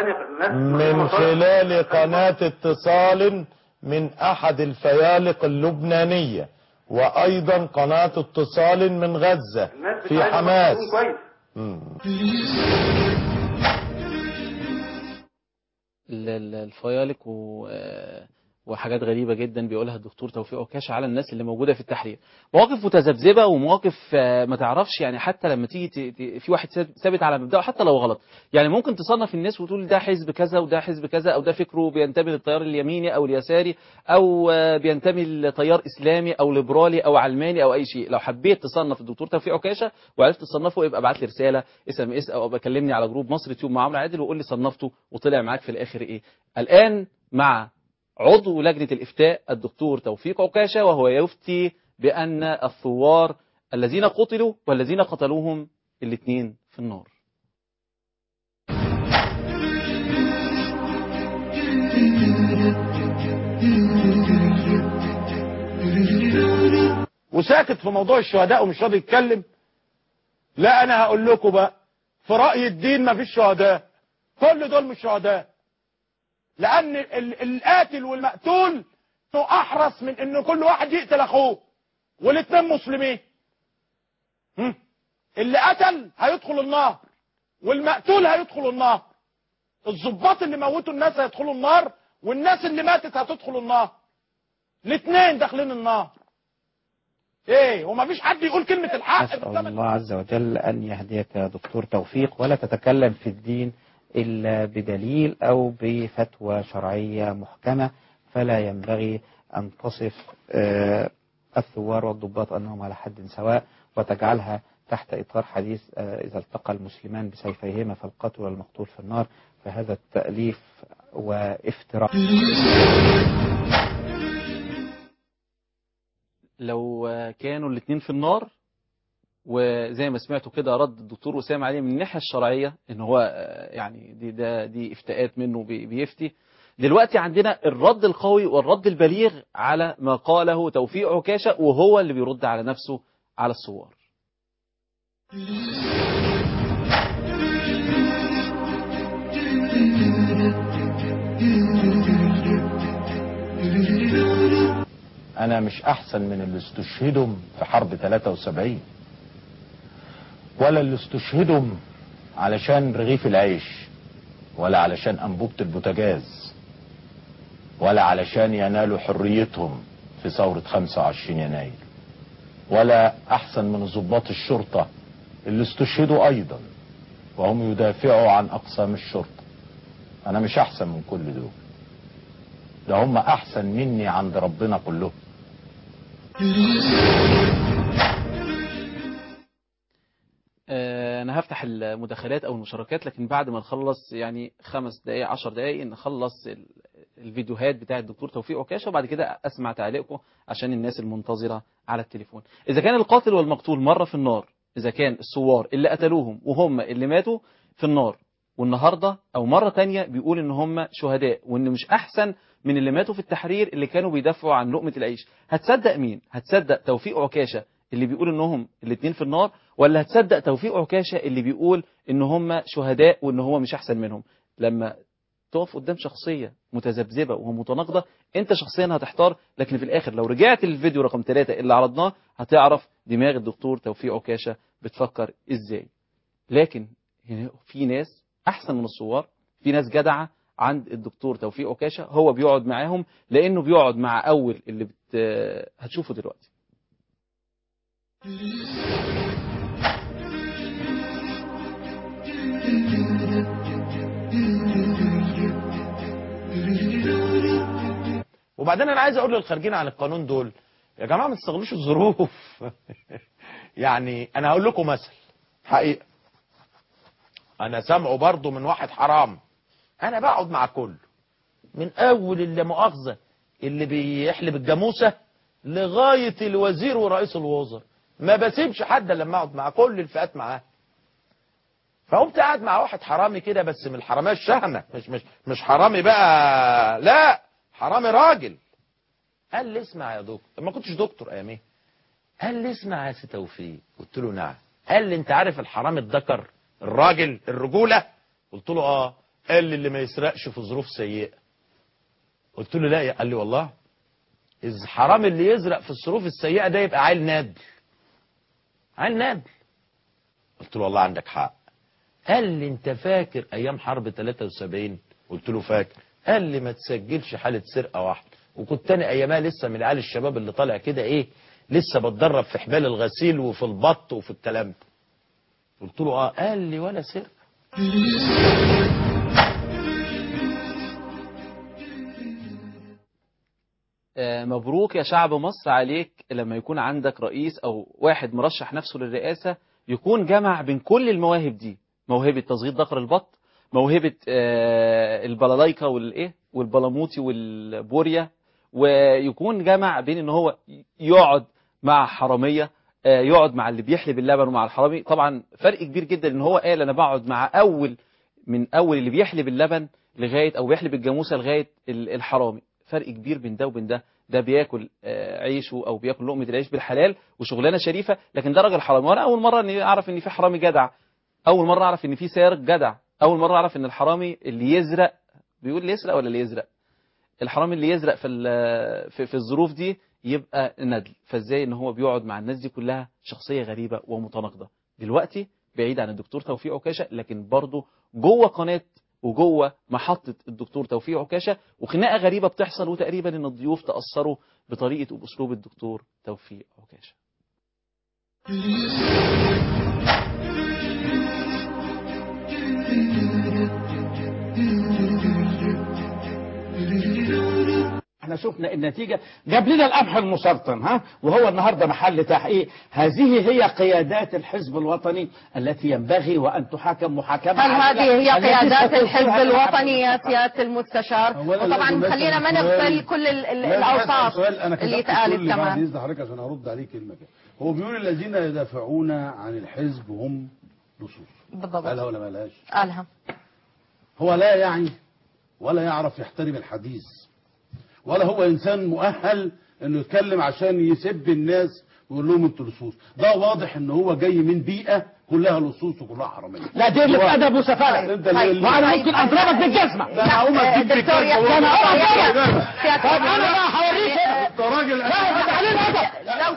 قناه اتصال من احد الفيالق اللبنانيه، وايضا قناه اتصال من غزه في حماس. الفيالق وحاجات غريبة جدا بيقولها الدكتور توفيق عكاشة على الناس اللي موجودة في التحرير. مواقف متذبذبة ومواقف ما تعرفش، يعني حتى لما تيجي في واحد ثابت على مبدأه حتى لو غلط، يعني ممكن تصنف الناس وتقول ده حزب كذا وده حزب كذا، او ده فكره بينتمي للتيار اليميني او اليساري، او بينتمي لتيار اسلامي او ليبرالي او علماني او اي شيء. لو حبيت تصنف الدكتور توفيق عكاشة وعرفت تصنفه يبقى ابعت لي رسالة SMS او بكلمني على جروب مصر تيوب مع عمرو عادل وقول لي صنفته وطلع معاك في الاخر ايه. الان مع عضو لجنة الإفتاء الدكتور توفيق عكاشة، وهو يفتي بأن الثوار الذين قتلوا والذين قتلوهم الاثنين في النار. وساكت في موضوع الشهداء ومش راضي يتكلم. لا انا هقول لكم بقى، في رأي الدين ما فيش شهداء، كل دول مش شهداء، لان القاتل والمقتول احرص من ان كل واحد يقتل اخوه، والاثنين مسلمين. اللي قتل هيدخل النار والمقتول هيدخل النار. الضباط اللي موتوا الناس هيدخلوا النار، والناس اللي ماتت هتدخل النار. الاثنين داخلين النار. ايه، وما فيش حد يقول كلمة الحق. أسأل الله عز وجل أن يهديك يا دكتور توفيق، ولا تتكلم في الدين إلا بدليل أو بفتوى شرعية محكمة، فلا ينبغي أن تصف الثوار والضباط أنهم على حد سواء وتجعلها تحت إطار حديث إذا التقى المسلمان بسيفيهما فالقاتل والمقتول في النار، فهذا التأليف وافتراء. لو كانوا الاثنين في النار، وزي ما سمعتوا كده رد الدكتور وسام عليه من الناحية الشرعية ان هو يعني دي افتاءات منه بيفتي. دلوقتي عندنا الرد القوي والرد البليغ على ما قاله توفيق عكاشة، وهو اللي بيرد على نفسه على الثوار. انا مش احسن من اللي استشهدوا في حرب 73، ولا اللي استشهدوا علشان رغيف العيش، ولا علشان انبوبة البوتاجاز، ولا علشان ينالوا حريتهم في ثورة 25 يناير، ولا احسن من ضباط الشرطة اللي استشهدوا ايضا وهم يدافعوا عن اقسام الشرطة. انا مش احسن من كل دول، ده هم احسن مني عند ربنا كلهم. انا هفتح المداخلات او المشاركات، لكن بعد ما نخلص يعني 5 دقائق 10 دقائق نخلص الفيديوهات بتاع الدكتور توفيق عكاشة، وبعد كده اسمع تعليقكم عشان الناس المنتظرة على التليفون. اذا كان القاتل والمقتول مرة في النار، اذا كان الثوار اللي قتلوهم وهم اللي ماتوا في النار، والنهاردة او مرة تانية بيقول ان هم شهداء وان مش احسن من اللي ماتوا في التحرير اللي كانوا بيدافعوا عن لقمة العيش، هتصدق مين؟ هتصدق توفيق عكاشة اللي بيقول انهم الاثنين في النار، ولا هتصدق توفيق عكاشة اللي بيقول ان هم شهداء وان هو مش احسن منهم؟ لما تقف قدام شخصية متذبذبة ومتناقضة، انت شخصيا هتحتار. لكن في الاخر لو رجعت للفيديو رقم 3 اللي عرضناه هتعرف دماغ الدكتور توفيق عكاشة بتفكر ازاي. لكن في ناس احسن من الصور، في ناس جدعة عند الدكتور توفيق عكاشة، هو بيقعد معاهم لانه بيقعد مع اول اللي هتشوفه دلوقتي. وبعدين انا عايز اقول للخارجين عن القانون دول يا جماعه ما تستغلوش الظروف. يعني انا هقول لكم مثل حقيقه انا سامعه برضه من واحد حرام. انا بقعد مع كله من اول اللي مؤاخذه اللي بيحلب الجاموسه لغايه الوزير ورئيس الوزراء، ما بسيبش حد لما اقعد مع كل الفئات معاه. فقمت قاعد مع واحد حرامي كده، بس من الحراميه الشهنه، مش حرامي بقى، لا حرامي راجل. قال لي اسمع يا دكتور، ما كنتش دكتور اياميه. قال لي اسمع يا سي توفيق. قلت له نعم. قال لي انت عارف الحرامي الذكر الراجل الرجوله؟ قلت له اه. قال لي اللي ما يسرقش في ظروف سيئه. قلت له لا. قال لي والله الحرامي اللي يزرق في الظروف السيئه ده يبقى عيل نادل، عيل نادل. قلت له والله عندك حق. قال لي انت فاكر ايام حرب 73؟ قلت له فاكر. قال لي ما تسجلش حاله سرقه واحده. وكنت انا ايامها لسه من العيال الشباب اللي طالع كده ايه، لسه بتدرب في حبال الغسيل وفي البط وفي الكلام ده. قلت له اه. قال لي ولا سرقه. مبروك يا شعب مصر عليك لما يكون عندك رئيس أو واحد مرشح نفسه للرئاسة يكون جمع بين كل المواهب دي، موهبة تصغير ذكر البط، موهبة البلالايكا والإيه والبلاموتي والبوريا، ويكون جمع بين إن هو يقعد مع حرامية، يقعد مع اللي بيحلب اللبن ومع الحرامي. طبعا فرق كبير جدا إن هو قال أنا بقعد مع من أول اللي بيحلب اللبن لغاية أو بيحلب الجاموسة لغاية الحرامي. فرق كبير بين ده وبين ده. ده بياكل عيشه او بياكل لقمه العيش بالحلال وشغلانه شريفه، لكن ده راجل حرامي. وانا اول مره اني اعرف ان في حرامي جدع، اول مره اعرف ان في سارق جدع، اول مره اعرف ان الحرامي اللي يزرق، بيقول اللي يسرق ولا اللي يزرق، الحرامي اللي يزرق في الظروف دي يبقى ندل. فازاي ان هو بيقعد مع الناس دي كلها؟ شخصيه غريبه ومتناقضه. دلوقتي بعيد عن الدكتور توفيق عكاشة، لكن برضه جوه قناه وجوه محطة الدكتور توفيق عكاشة، وخناقة غريبة بتحصل، وتقريبا ان الضيوف تأثروا بطريقة وبأسلوب الدكتور توفيق عكاشة. احنا شفنا النتيجة، جاب لنا القمح المسرطن وهو النهاردة محل تحقيق. هذه هي قيادات الحزب الوطني التي ينبغي وأن تحاكم محاكمة. هل هذه هي قيادات الحزب الوطني يا سيادة المستشار؟ وطبعا خلينا ما نغفل كل الأوصاف اللي اتقالت كمان. بإذن حضرتك عشان أرد عليه كلمة كده. هو بيقول الذين يدافعون عن الحزب هم لصوص. بالضبط. قالها ولا ما قالهاش؟ قالها. هو لا يعني ولا يعرف يحترم الحديث، ولا هو إنسان مؤهل إنه يتكلم عشان يسب الناس ويقول لهم انتوا لصوص. ده واضح إن هو جاي من بيئة كلها لصوص وكلها حرامية. لا دي قلة أدب وسفالة، وأنا ممكن أضربك بالجزمة. أنا هقوم أديك دكتور أنا هوريك أنت راجل يعني لو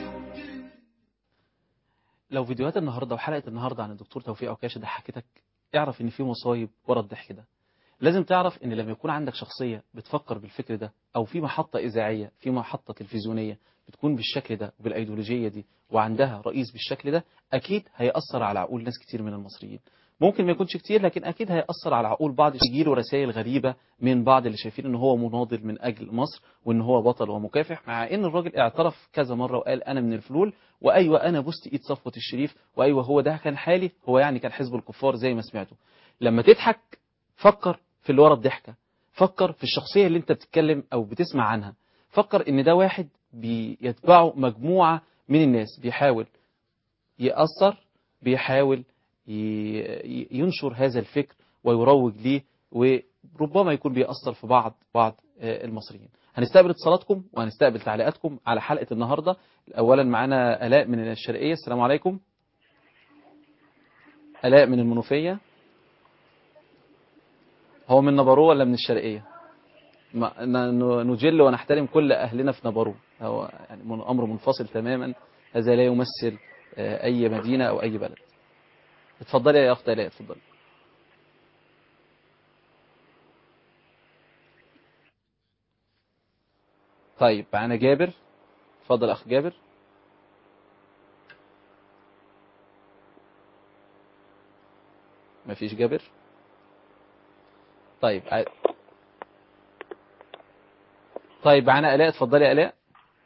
لو فيديوهات النهارده وحلقه النهارده عن الدكتور توفيق عكاشة ضحكتك، اعرف ان في مصايب ورا الضحك ده. لازم تعرف ان لما يكون عندك شخصية بتفكر بالفكر ده، او في محطة اذاعية، في محطة تلفزيونية بتكون بالشكل ده وبالايديولوجية دي، وعندها رئيس بالشكل ده، اكيد هيأثر على عقول ناس كتير من المصريين. ممكن ما يكونش كتير، لكن اكيد هيأثر على عقول بعض. تجيله رسائل غريبة من بعض اللي شايفين ان هو مناضل من اجل مصر، وان هو بطل ومكافح، مع ان الراجل اعترف كذا مرة وقال انا من الفلول، وايوه انا بوست ايد صفوة الشريف، وايوه هو ده كان حالي، هو يعني كان حزب الكفار زي ما سمعته. لما تضحك فكر في اللي ورا الضحكة، فكر في الشخصية اللي انت بتتكلم او بتسمع عنها، فكر ان ده واحد بيتبعه مجموعة من الناس، بيحاول يأثر، بيحاول ينشر هذا الفكر ويروج ليه، وربما يكون بيأثر في بعض المصريين. هنستقبل اتصالاتكم وهنستقبل تعليقاتكم على حلقة النهاردة. أولا معنا آلاء من الشرقية. السلام عليكم. آلاء من المنوفية. هو من نبارو ولا من الشرقية؟ نجل ونحترم كل أهلنا في نبارو، هو يعني أمر منفصل تماما، هذا لا يمثل أي مدينة أو أي بلد. اتفضلي يا أخت آلاء، اتفضلي. طيب معنا جابر. اتفضل أخ جابر. مفيش جابر. طيب معنا آلاء. اتفضلي يا آلاء.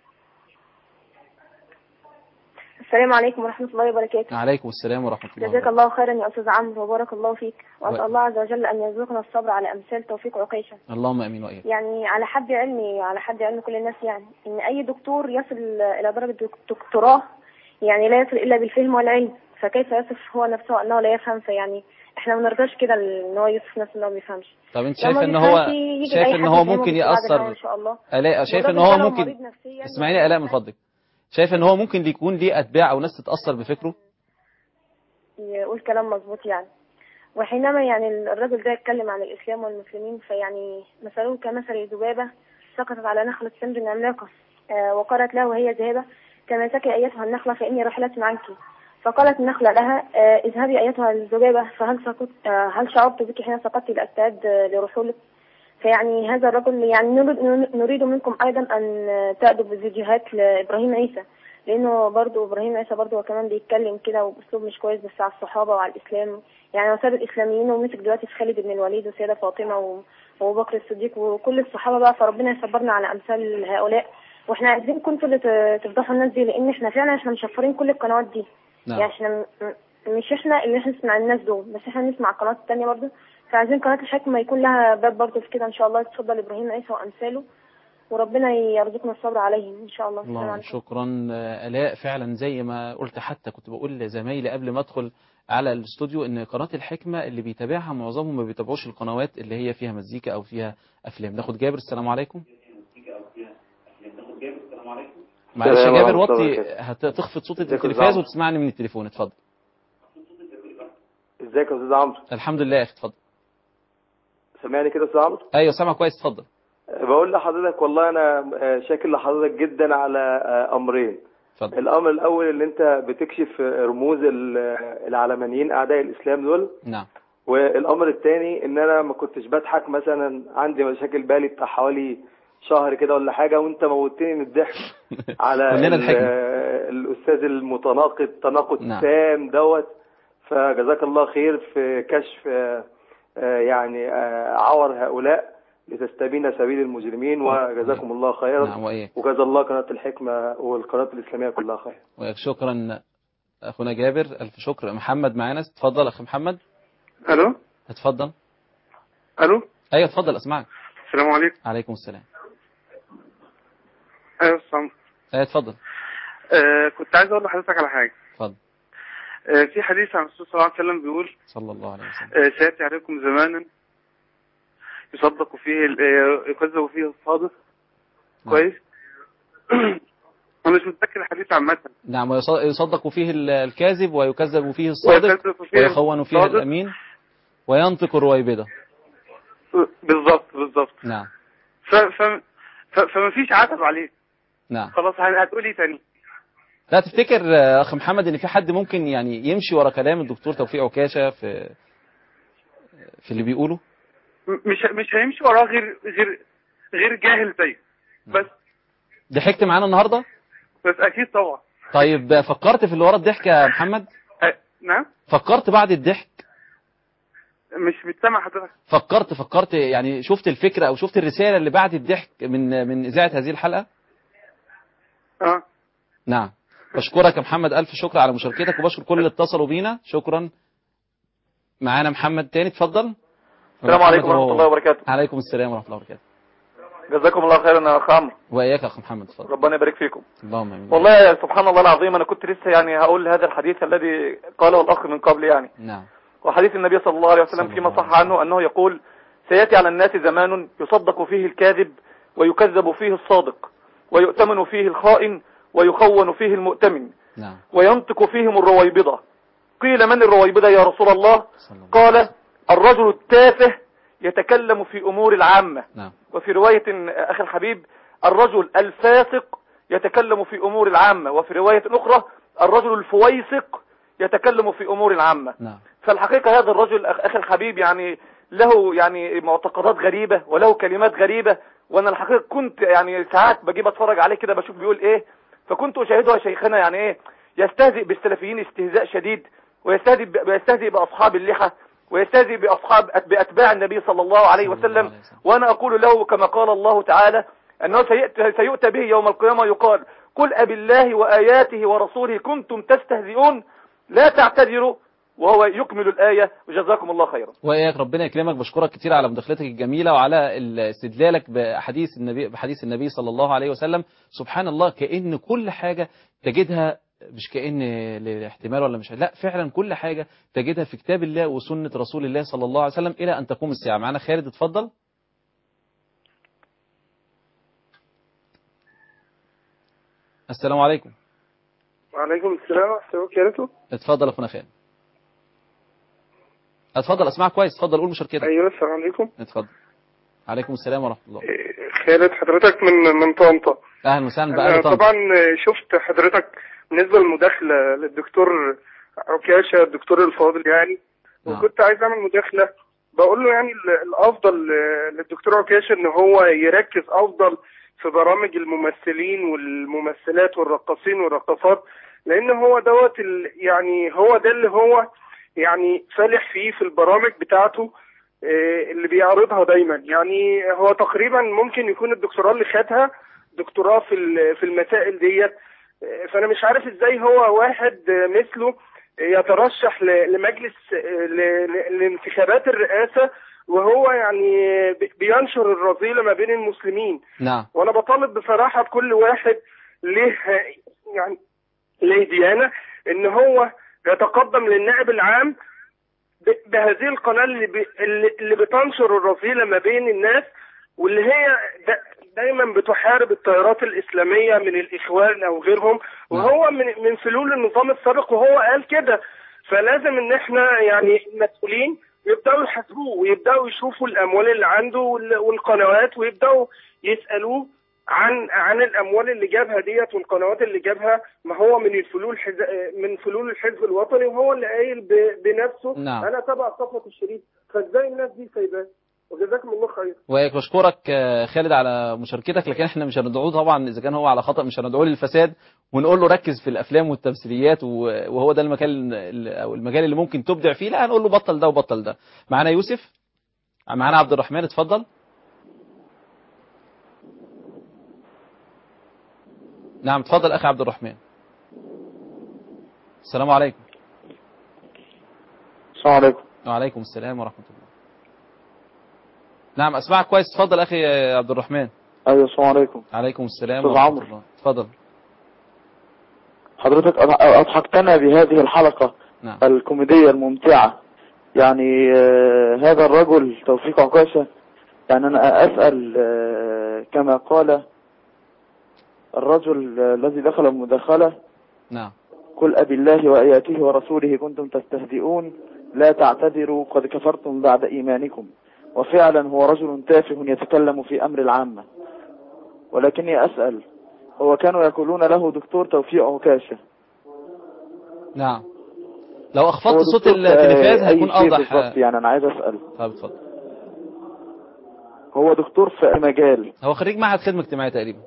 السلام عليكم ورحمة الله وبركاته. عليكم السلام ورحمة الله جزاك الله خيرا يا أستاذ عمرو وبارك الله فيك، وأسأل الله عز وجل أن يرزقنا الصبر على أمثال توفيق عكاشة. اللهم أمين وإياك. يعني على حد علم كل الناس، يعني إن أي دكتور يصل إلى درجة دكتوراه يعني لا يصل إلا بالفهم والعلم، فكيف يصف هو نفسه أنه لا يفهم؟ فيعني إحنا ما نرضاش كده إن هو يصف نفسه أنه ما بيفهمش. طب أنت شايف إن هو ممكن يأثر؟ إن شاء الله. آلاء شايف إن هو ممكن، اسمعيني آلاء من فضلك، شايف إن هو ممكن يكون ليه أتباع أو ناس تتأثر بفكره؟ يقول كلام مظبوط يعني. وحينما يعني الرجل ده يتكلم عن الإسلام والمسلمين، فيعني مثله كمثل ذبابة سقطت على نخلة سند عملاقة، وقالت له وهي ذاهبة تماسكي أيتها النخلة فإني رحلت عنك. فقالت النخلة لها اذهبي أيتها الذبابة، هل شعرت بك حين سقطت الأكتاد لرحولك؟ فيعني هذا الرجل يعني نريد منكم أيضا أن تأدوا بفيديوهات لإبراهيم عيسى، لأنه برضو إبراهيم عيسى برضو وكمان بيتكلم كده وبأسلوب مش كويس بس على الصحابة وعلى الإسلام، يعني وساب الإسلاميين ومسك دلوقتي في خالد بن الوليد وسيدة فاطمة وأبو بكر الصديق وكل الصحابة بقى. فربنا يصبرنا على أمثال هؤلاء، وإحنا عايزين كنتوا اللي تفضحوا الناس دي، لأن إحنا فعلا مشفرين كل القنوات دي. نعم. يعني إحنا مش إحنا اللي نسمع الناس دول بس، إحنا نسمع القنوات التانية برضو، فعايزين قناة الحكمة يكون لها باب برضو في كده إن شاء الله. تفضل إبراهيم عيسى وأمثاله، وربنا يرزقنا الصبر عليهم إن شاء الله. الله شكرا آلاء. فعلا زي ما قلت، حتى كنت بقول لزمايلي قبل ما أدخل على الاستوديو إن قناة الحكمة اللي بيتابعها معظمهم ما بيتابعوش القنوات اللي هي فيها مزيكا أو فيها أفلام. ناخد جابر. السلام عليكم. معلش يا جابر، وطي هتخفض صوت التلفاز وتسمعني من التليفون. اتفضل. ازيك يا استاذ عمرو؟ الحمد لله يا اخي. اتفضل. سامعني كده يا استاذ عمرو؟ ايوه سامع كويس. اتفضل. بقول لحضرتك والله انا شاكر لحضرتك جدا على امرين. اتفضل. الامر الاول اللي انت بتكشف رموز العلمانيين اعداء الاسلام دول. نعم. والامر الثاني ان انا ما كنتش بضحك، مثلا عندي مشاكل بالي بتاع حوالي شهر كده ولا حاجه، وانت موتني من الضحك على الاستاذ المتناقض تناقض تام دوت. فجزاك الله خير في كشف يعني عور هؤلاء لتستبين سبيل المجرمين، وجزاكم الله خيرا. نعم. وجزا الله قناة الحكمة والقناة الإسلامية كلها خير. وياك. شكرا أخونا جابر، ألف شكر. محمد معانا. اتفضل أخي محمد. ألو. اتفضل. ألو. أيوة اتفضل أسمعك. السلام عليكم. عليكم السلام. أيوة السلام. أيوة اتفضل. كنت عايز أقول لحضرتك على حاجة. اتفضل. في حديث عن الرسول صلى الله عليه وسلم بيقول صلى الله عليه وسلم سيأتي عليكم زمانا يصدق فيه يكذب فيه الصادق. كويس. أنا مش متذكر الحديث عامة. نعم. ويصدق فيه الكاذب ويكذب فيه الصادق ويخون فيه الأمين وينطق الرويبضة. بالضبط. نعم. فما فيش عتب عليه. نعم. خلاص هتقولي تاني. لا تفتكر أخ محمد إن في حد ممكن يعني يمشي ورا كلام الدكتور توفيق عكاشة في في اللي بيقوله؟ مش هيمشي وراه غير جاهل زيه بس. ضحكت معانا النهارده؟ بس اكيد طبعا. طيب فكرت في اللي ورا الضحك يا محمد؟ نعم. فكرت بعد الضحك؟ مش بتسمع حضرتك. فكرت يعني شفت الفكرة او شفت الرسالة اللي بعد الضحك من اذاعة هذه الحلقة؟ نعم. بشكرك يا محمد، الف شكر على مشاركتك، وبشكر كل اللي اتصلوا بينا. شكرا. معانا محمد تاني، اتفضل. السلام عليكم ورحمة الله وبركاته. عليكم السلام ورحمة الله وبركاته. جزاكم الله خيرا يا اخ عمرو. واياك يا اخ محمد، اتفضل. ربنا يبارك فيكم. اللهم امين. والله سبحان الله العظيم، انا كنت لسه يعني هقول هذا الحديث الذي قاله الاخ من قبل يعني. نعم. وحديث النبي صلى الله عليه وسلم فيما صح عنه انه يقول: سيأتي على الناس زمان يصدق فيه الكاذب ويكذب فيه الصادق ويؤتمن فيه الخائن ويخون فيه المؤتمن. نعم. وينطق فيهم الرويبضة. قيل: من الرويبضة يا رسول الله؟ قال: الرجل التافه يتكلم في أمور العامة. نعم. وفي رواية أخي الحبيب: الرجل الفاسق يتكلم في أمور العامة. وفي رواية أخرى: الرجل الفويسق يتكلم في أمور العامة. نعم. فالحقيقة هذا الرجل أخي الحبيب يعني له يعني معتقدات غريبة وله كلمات غريبة، وأنا الحقيقة كنت يعني ساعات بجيب أتفرج عليه كده بشوف بيقول إيه، فكنت أشاهده شيخنا يعني إيه يستهزئ بالسلفيين استهزاء شديد، ويستهزئ بأصحاب اللحى، ويستهزئ بأتباع النبي صلى الله عليه وسلم. وأنا أقول له كما قال الله تعالى أنه سيؤتى به يوم القيامة يقال: قل أبالله وآياته ورسوله كنتم تستهزئون لا تعتذروا، وهو يكمل الآية. وجزاكم الله خيرا. وإياك، ربنا يكرمك. بشكرك كتير على مداخلتك الجميلة وعلى استدلالك بحديث النبي صلى الله عليه وسلم. سبحان الله، كأن كل حاجة تجدها، مش كأن الاحتمال ولا مش، لا فعلا كل حاجة تجدها في كتاب الله وسنة رسول الله صلى الله عليه وسلم إلى أن تقوم الساعة. معنا خالد، اتفضل. السلام عليكم. وعليكم السلام ورحمة الله وبركاته. اتفضل اخونا خالد. اتفضل، اسمعك كويس، اتفضل قول مشاركتك. ايوه السلام عليكم. اتفضل. عليكم السلام ورحمة الله. خالد حضرتك من طنطا. اهلا وسهلا بقى. طبعا شفت حضرتك بالنسبة للمداخلة للدكتور عكاشة الدكتور الفاضل يعني، وكنت عايز اعمل مداخلة بقول له يعني الافضل للدكتور عكاشة ان هو يركز افضل في برامج الممثلين والممثلات والرقاصين والرقاصات، لان هو دوت يعني هو ده اللي هو يعني فالح فيه في البرامج بتاعته اللي بيعرضها دايما. يعني هو تقريبا ممكن يكون الدكتوراه اللي خدها دكتوراه في المسائل ديت، فانا مش عارف ازاي هو واحد مثله يترشح لمجلس لانتخابات الرئاسة وهو يعني بينشر الرذيلة ما بين المسلمين. نعم. وانا بطالب بصراحة بكل واحد له ديانة ان هو يتقدم للنائب العام بهذه القناة اللي بتنشر الرذيلة ما بين الناس، واللي هي دايما بتحارب التيارات الإسلامية من الإخوان أو غيرهم، وهو من فلول النظام السابق وهو قال كده. فلازم ان احنا يعني مسؤولين يبدأوا يحاسبوه ويبدأوا يشوفوا الأموال اللي عنده والقنوات ويبدأوا يسألوه عن الأموال اللي جابها ديت والقنوات اللي جابها. ما هو من فلول الحزب الوطني، وهو اللي قايل بنفسه نعم. أنا تبع صفوة الشريف، فازاي الناس دي سايباه؟ وجزاكم الله خير. واشكرك خالد على مشاركتك، لكن احنا مش هندعوه طبعا اذا كان هو على خطأ، مش هندعوه للفساد ونقول له ركز في الافلام والتمثيليات وهو ده المكان او المجال اللي ممكن تبدع فيه، لا هنقول له بطل ده وبطل ده. معانا يوسف، معانا عبد الرحمن، اتفضل. نعم اتفضل اخي عبد الرحمن. السلام عليكم. السلام عليكم. وعليكم السلام ورحمة الله. نعم اسمعك كويس، اتفضل اخي عبد الرحمن. ايوه السلام عليكم. عليكم السلام ورحمة عمرو. الله. اتفضل. حضرتك اضحكتنا بهذه الحلقة نعم. الكوميدية الممتعة. يعني هذا الرجل توفيق عكاشة، يعني انا اسأل كما قال الرجل الذي دخل المداخلة: نعم. قل أبي الله وآياته ورسوله كنتم تستهزئون لا تعتذروا قد كفرتم بعد إيمانكم. وفعلا هو رجل تافه يتكلم في أمر العامة. ولكني أسأل، هو كانوا يقولون له دكتور توفيق عكاشة. نعم. لو اخفضت صوت التلفاز هيكون اوضح. بالظبط يعني انا عايز اسال. طب اتفضل. هو دكتور في اي مجال؟ هو خريج معهد خدمه اجتماعيه تقريبا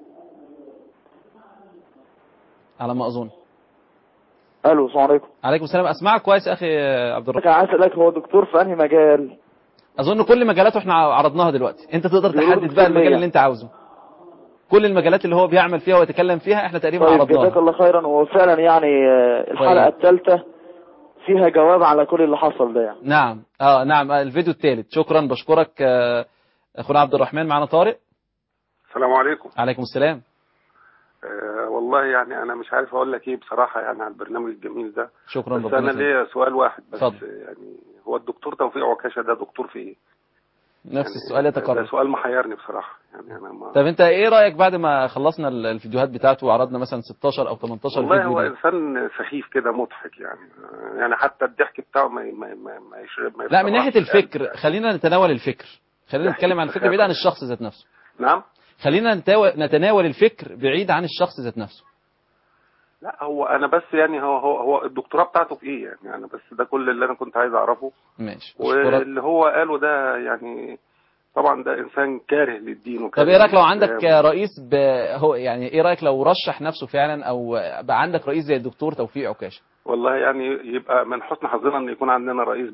على ما اظن. الو السلام عليكم. عليكم السلام. اسمعك كويس اخي عبد الرحمن. انا عايز اسالك هو دكتور في انهي مجال؟ اظن كل مجالاته احنا عرضناها دلوقتي، انت تقدر تحدد بقى المجال اللي انت عاوزه. كل المجالات اللي هو بيعمل فيها ويتكلم فيها احنا تقريبا طيب عرضناها. جزاك الله خيرا. هو فعلا يعني الحلقه الثالثه فيها جواب على كل اللي حصل ده يعني. نعم نعم الفيديو الثالث. شكرا بشكرك اخونا عبد الرحمن. معنا طارق. السلام عليكم. عليكم السلام. والله يعني انا مش عارف اقول لك ايه بصراحه يعني على البرنامج الجميل ده. شكرا. بس انا ليا سؤال واحد بس. فضل. يعني هو الدكتور توفيق عكاشة ده دكتور في ايه؟ نفس يعني السؤال يتكرر. ده سؤال محيرني بصراحه يعني انا ما. طب انت ايه رايك بعد ما خلصنا الفيديوهات بتاعته وعرضنا مثلا 16 او 18 والله فيديو؟ والله هو انسان سخيف كده مضحك يعني حتى الضحك بتاعه ما لا من ناحيه الفكر خلينا نتناول الفكر. خلينا نتكلم عن الفكر بعيد عن الشخص ذات نفسه. نعم. خلينا نتناول الفكر بعيد عن الشخص ذات نفسه. لا هو انا بس يعني هو الدكتوراه بتاعته في ايه يعني انا بس ده كل اللي انا كنت عايز اعرفه. ماشي. واللي هو قاله ده يعني طبعا ده انسان كاره للدين وكاره. طب ايه رايك لو عندك رئيس هو يعني ايه رايك لو رشح نفسه فعلا او بقى عندك رئيس زي الدكتور توفيق عكاشة؟ والله يعني يبقى من حسن حظنا ان يكون عندنا رئيس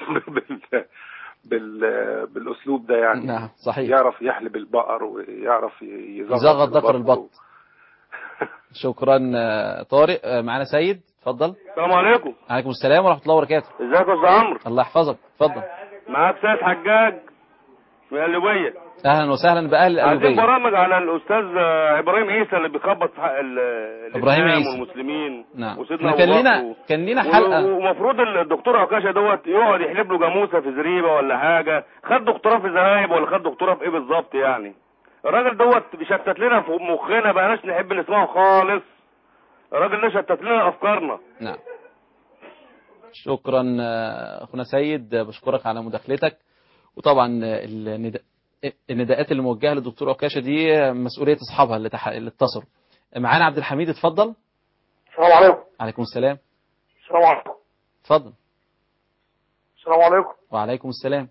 بالاسلوب ده يعني. نعم صحيح. يعرف يحلب البقر ويعرف يزغط ذكر البط. شكرا طارق. معانا سيد. اتفضل. السلام عليكم. عليكم السلام ورحمه الله وبركاته. ازيك يا استاذ عمرو؟ الله يحفظك. اتفضل. معاك سيد حجاج من القليوبيه. اهلا وسهلا باهل القليوبيه. عايزين برامج على الاستاذ ابراهيم عيسى اللي بيخبط في حق ابراهيم عيسى والمسلمين. نعم. وسيدنا كان لنا حلقه. ومفروض الدكتور عكاشة دوت يقعد يحلب له جاموسه في زريبه ولا حاجه. خد دكتوراه في زرايب ولا خد دكتوراه في ايه بالظبط يعني؟ الراجل دوت بيشتت لنا في مخنا بقناش نحب نسمعه خالص. الراجل ده شتت لنا افكارنا. نعم. شكرا اخونا سيد بشكرك على مداخلتك. وطبعا النداءات اللي موجهه للدكتور عكاشة دي مسؤوليه اصحابها اللي اتصلوا. معانا عبد الحميد. اتفضل. السلام عليكم. عليكم السلام. السلام عليكم. اتفضل. السلام عليكم. وعليكم السلام.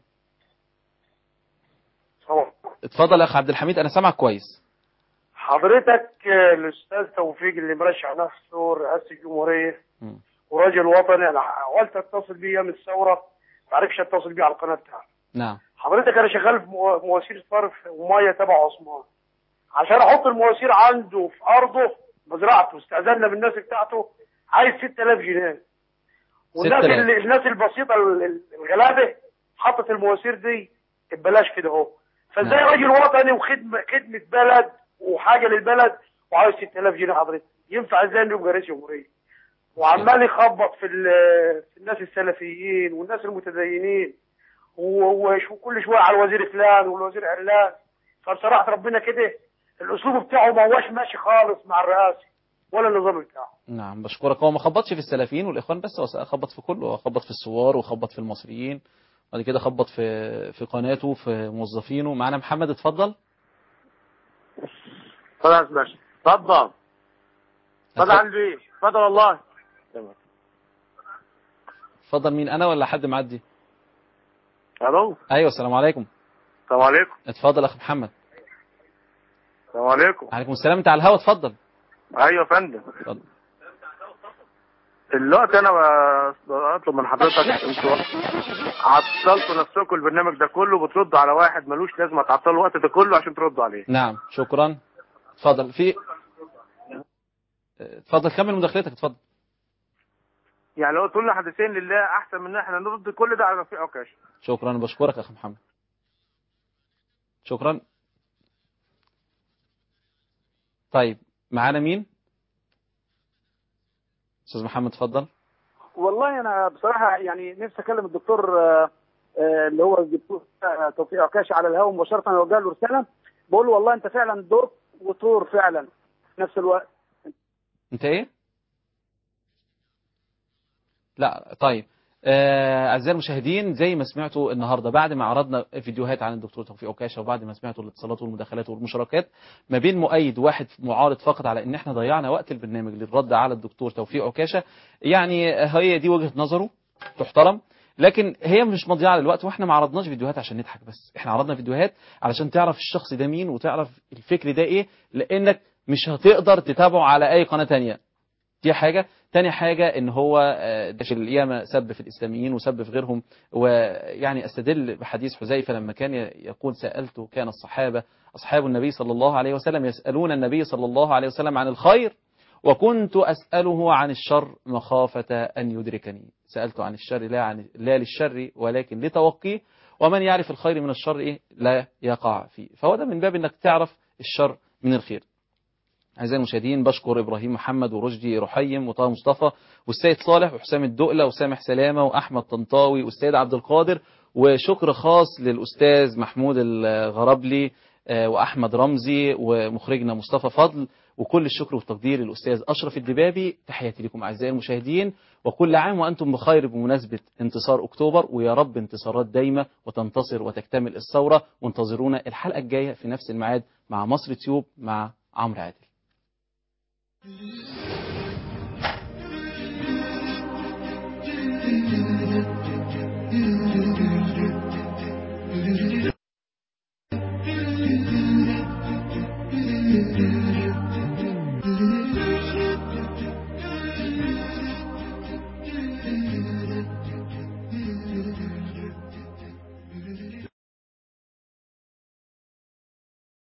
السلام. اتفضل يا اخ عبد الحميد انا سامعك كويس. حضرتك الاستاذ توفيق اللي مرشح نفسه رئاسه الجمهوريه وراجل وطني، انا حاولت اتصل بيه من الثوره ما عرفش اتصل بيه على القناه بتاعته. نعم. حضرتك انا شغال في مواسير صرف وميه تبع عثمان، عشان احط المواسير عنده في ارضه مزرعته استاذنا بالناس بتاعته عايز 6000 جنيه. والناس الناس البسيطه الغلابه حطت المواسير دي ببلاش كده اهو. فازاي راجل وطني وخدمه بلد وحاجه للبلد وعايز 6000 جنيه حضرتك؟ ينفع ازاي انه يبقى رئيس جمهوريه؟ وعمال يخبط في الناس السلفيين والناس المتدينين وكل شويه على الوزير فلان والوزير علان. فبصراحه ربنا كده الاسلوب بتاعه ما هوش ماشي خالص مع الرئاسه ولا النظام بتاعه. نعم بشكرك. هو ما خبطش في السلفيين والاخوان بس، هو خبط في كله. هو خبط في الثوار وخبط في المصريين بعد كده خبط في قناته في موظفينه. معانا محمد. اتفضل. خلاص ماشي. اتفضل. اتفضل على البيت. اتفضل والله. تمام. اتفضل. مين انا ولا حد معدي؟ الو. ايوه السلام عليكم. السلام عليكم. اتفضل اخ محمد. السلام عليكم. عليكم السلام. انت على الهوا. اتفضل. ايوه يا فندم. اتفضل. دلوقتي انا بطلب من حضرتك انتوا عطلتوا نفسكم البرنامج ده كله بتردوا على واحد ملوش لازمه تعطلوا الوقت ده كله عشان تردوا عليه. نعم شكرا. اتفضل. اتفضل كمل مداخلتك. اتفضل. يعني لو تقول حديثين لله احسن من ان احنا نرد كل ده على رفيق عكاشة. شكرا بشكرك اخ محمد. شكرا. طيب معانا مين؟ استاذ محمد. اتفضل. والله انا بصراحه يعني نفسي اكلم الدكتور اللي هو الدكتور توفيق عكاشة على الهواء مباشره، اوجه له رساله بقول له والله انت فعلا دور وطور فعلا في نفس الوقت. انت ايه؟ لا طيب أعزائي المشاهدين، زي ما سمعتوا النهاردة بعد ما عرضنا فيديوهات عن الدكتور توفيق عكاشة، وبعد ما سمعتوا الاتصالات والمداخلات والمشاركات ما بين مؤيد واحد معارض فقط على ان احنا ضيعنا وقت البرنامج للرد على الدكتور توفيق عكاشة، يعني هي دي وجهة نظره تحترم، لكن هي مش مضيعة للوقت. واحنا ما عرضناش فيديوهات عشان نضحك بس، احنا عرضنا فيديوهات علشان تعرف الشخص ده مين وتعرف الفكر ده ايه، لانك مش هتقدر تتابعه على اي قناة تانية. دي حاجة. تاني حاجة ان هو ياما سب في الاسلاميين وسب في غيرهم، ويعني استدل بحديث حذيفة لما كان يقول سألته كان الصحابة أصحاب النبي صلى الله عليه وسلم يسألون النبي صلى الله عليه وسلم عن الخير وكنت أسأله عن الشر مخافة أن يدركني. سألته عن الشر لا للشر ولكن لتوقيه، ومن يعرف الخير من الشر إيه لا يقع فيه. فهو ده من باب أنك تعرف الشر من الخير. أعزائي المشاهدين، بشكر إبراهيم محمد ورشدي رحيم وطه مصطفى والسيد صالح وحسام الدقلة وسامح سلامة وأحمد طنطاوي والسيد عبد القادر، وشكر خاص للأستاذ محمود الغربلي وأحمد رمزي ومخرجنا مصطفى فضل، وكل الشكر والتقدير للأستاذ أشرف الدبابي. تحياتي لكم أعزائي المشاهدين، وكل عام وأنتم بخير بمناسبة انتصار أكتوبر، ويا رب انتصارات دايمة وتنتصر وتكتمل الثورة. وانتظرونا الحلقة الجاية في نفس الميعاد مع مصر تيوب مع عمرو عادل.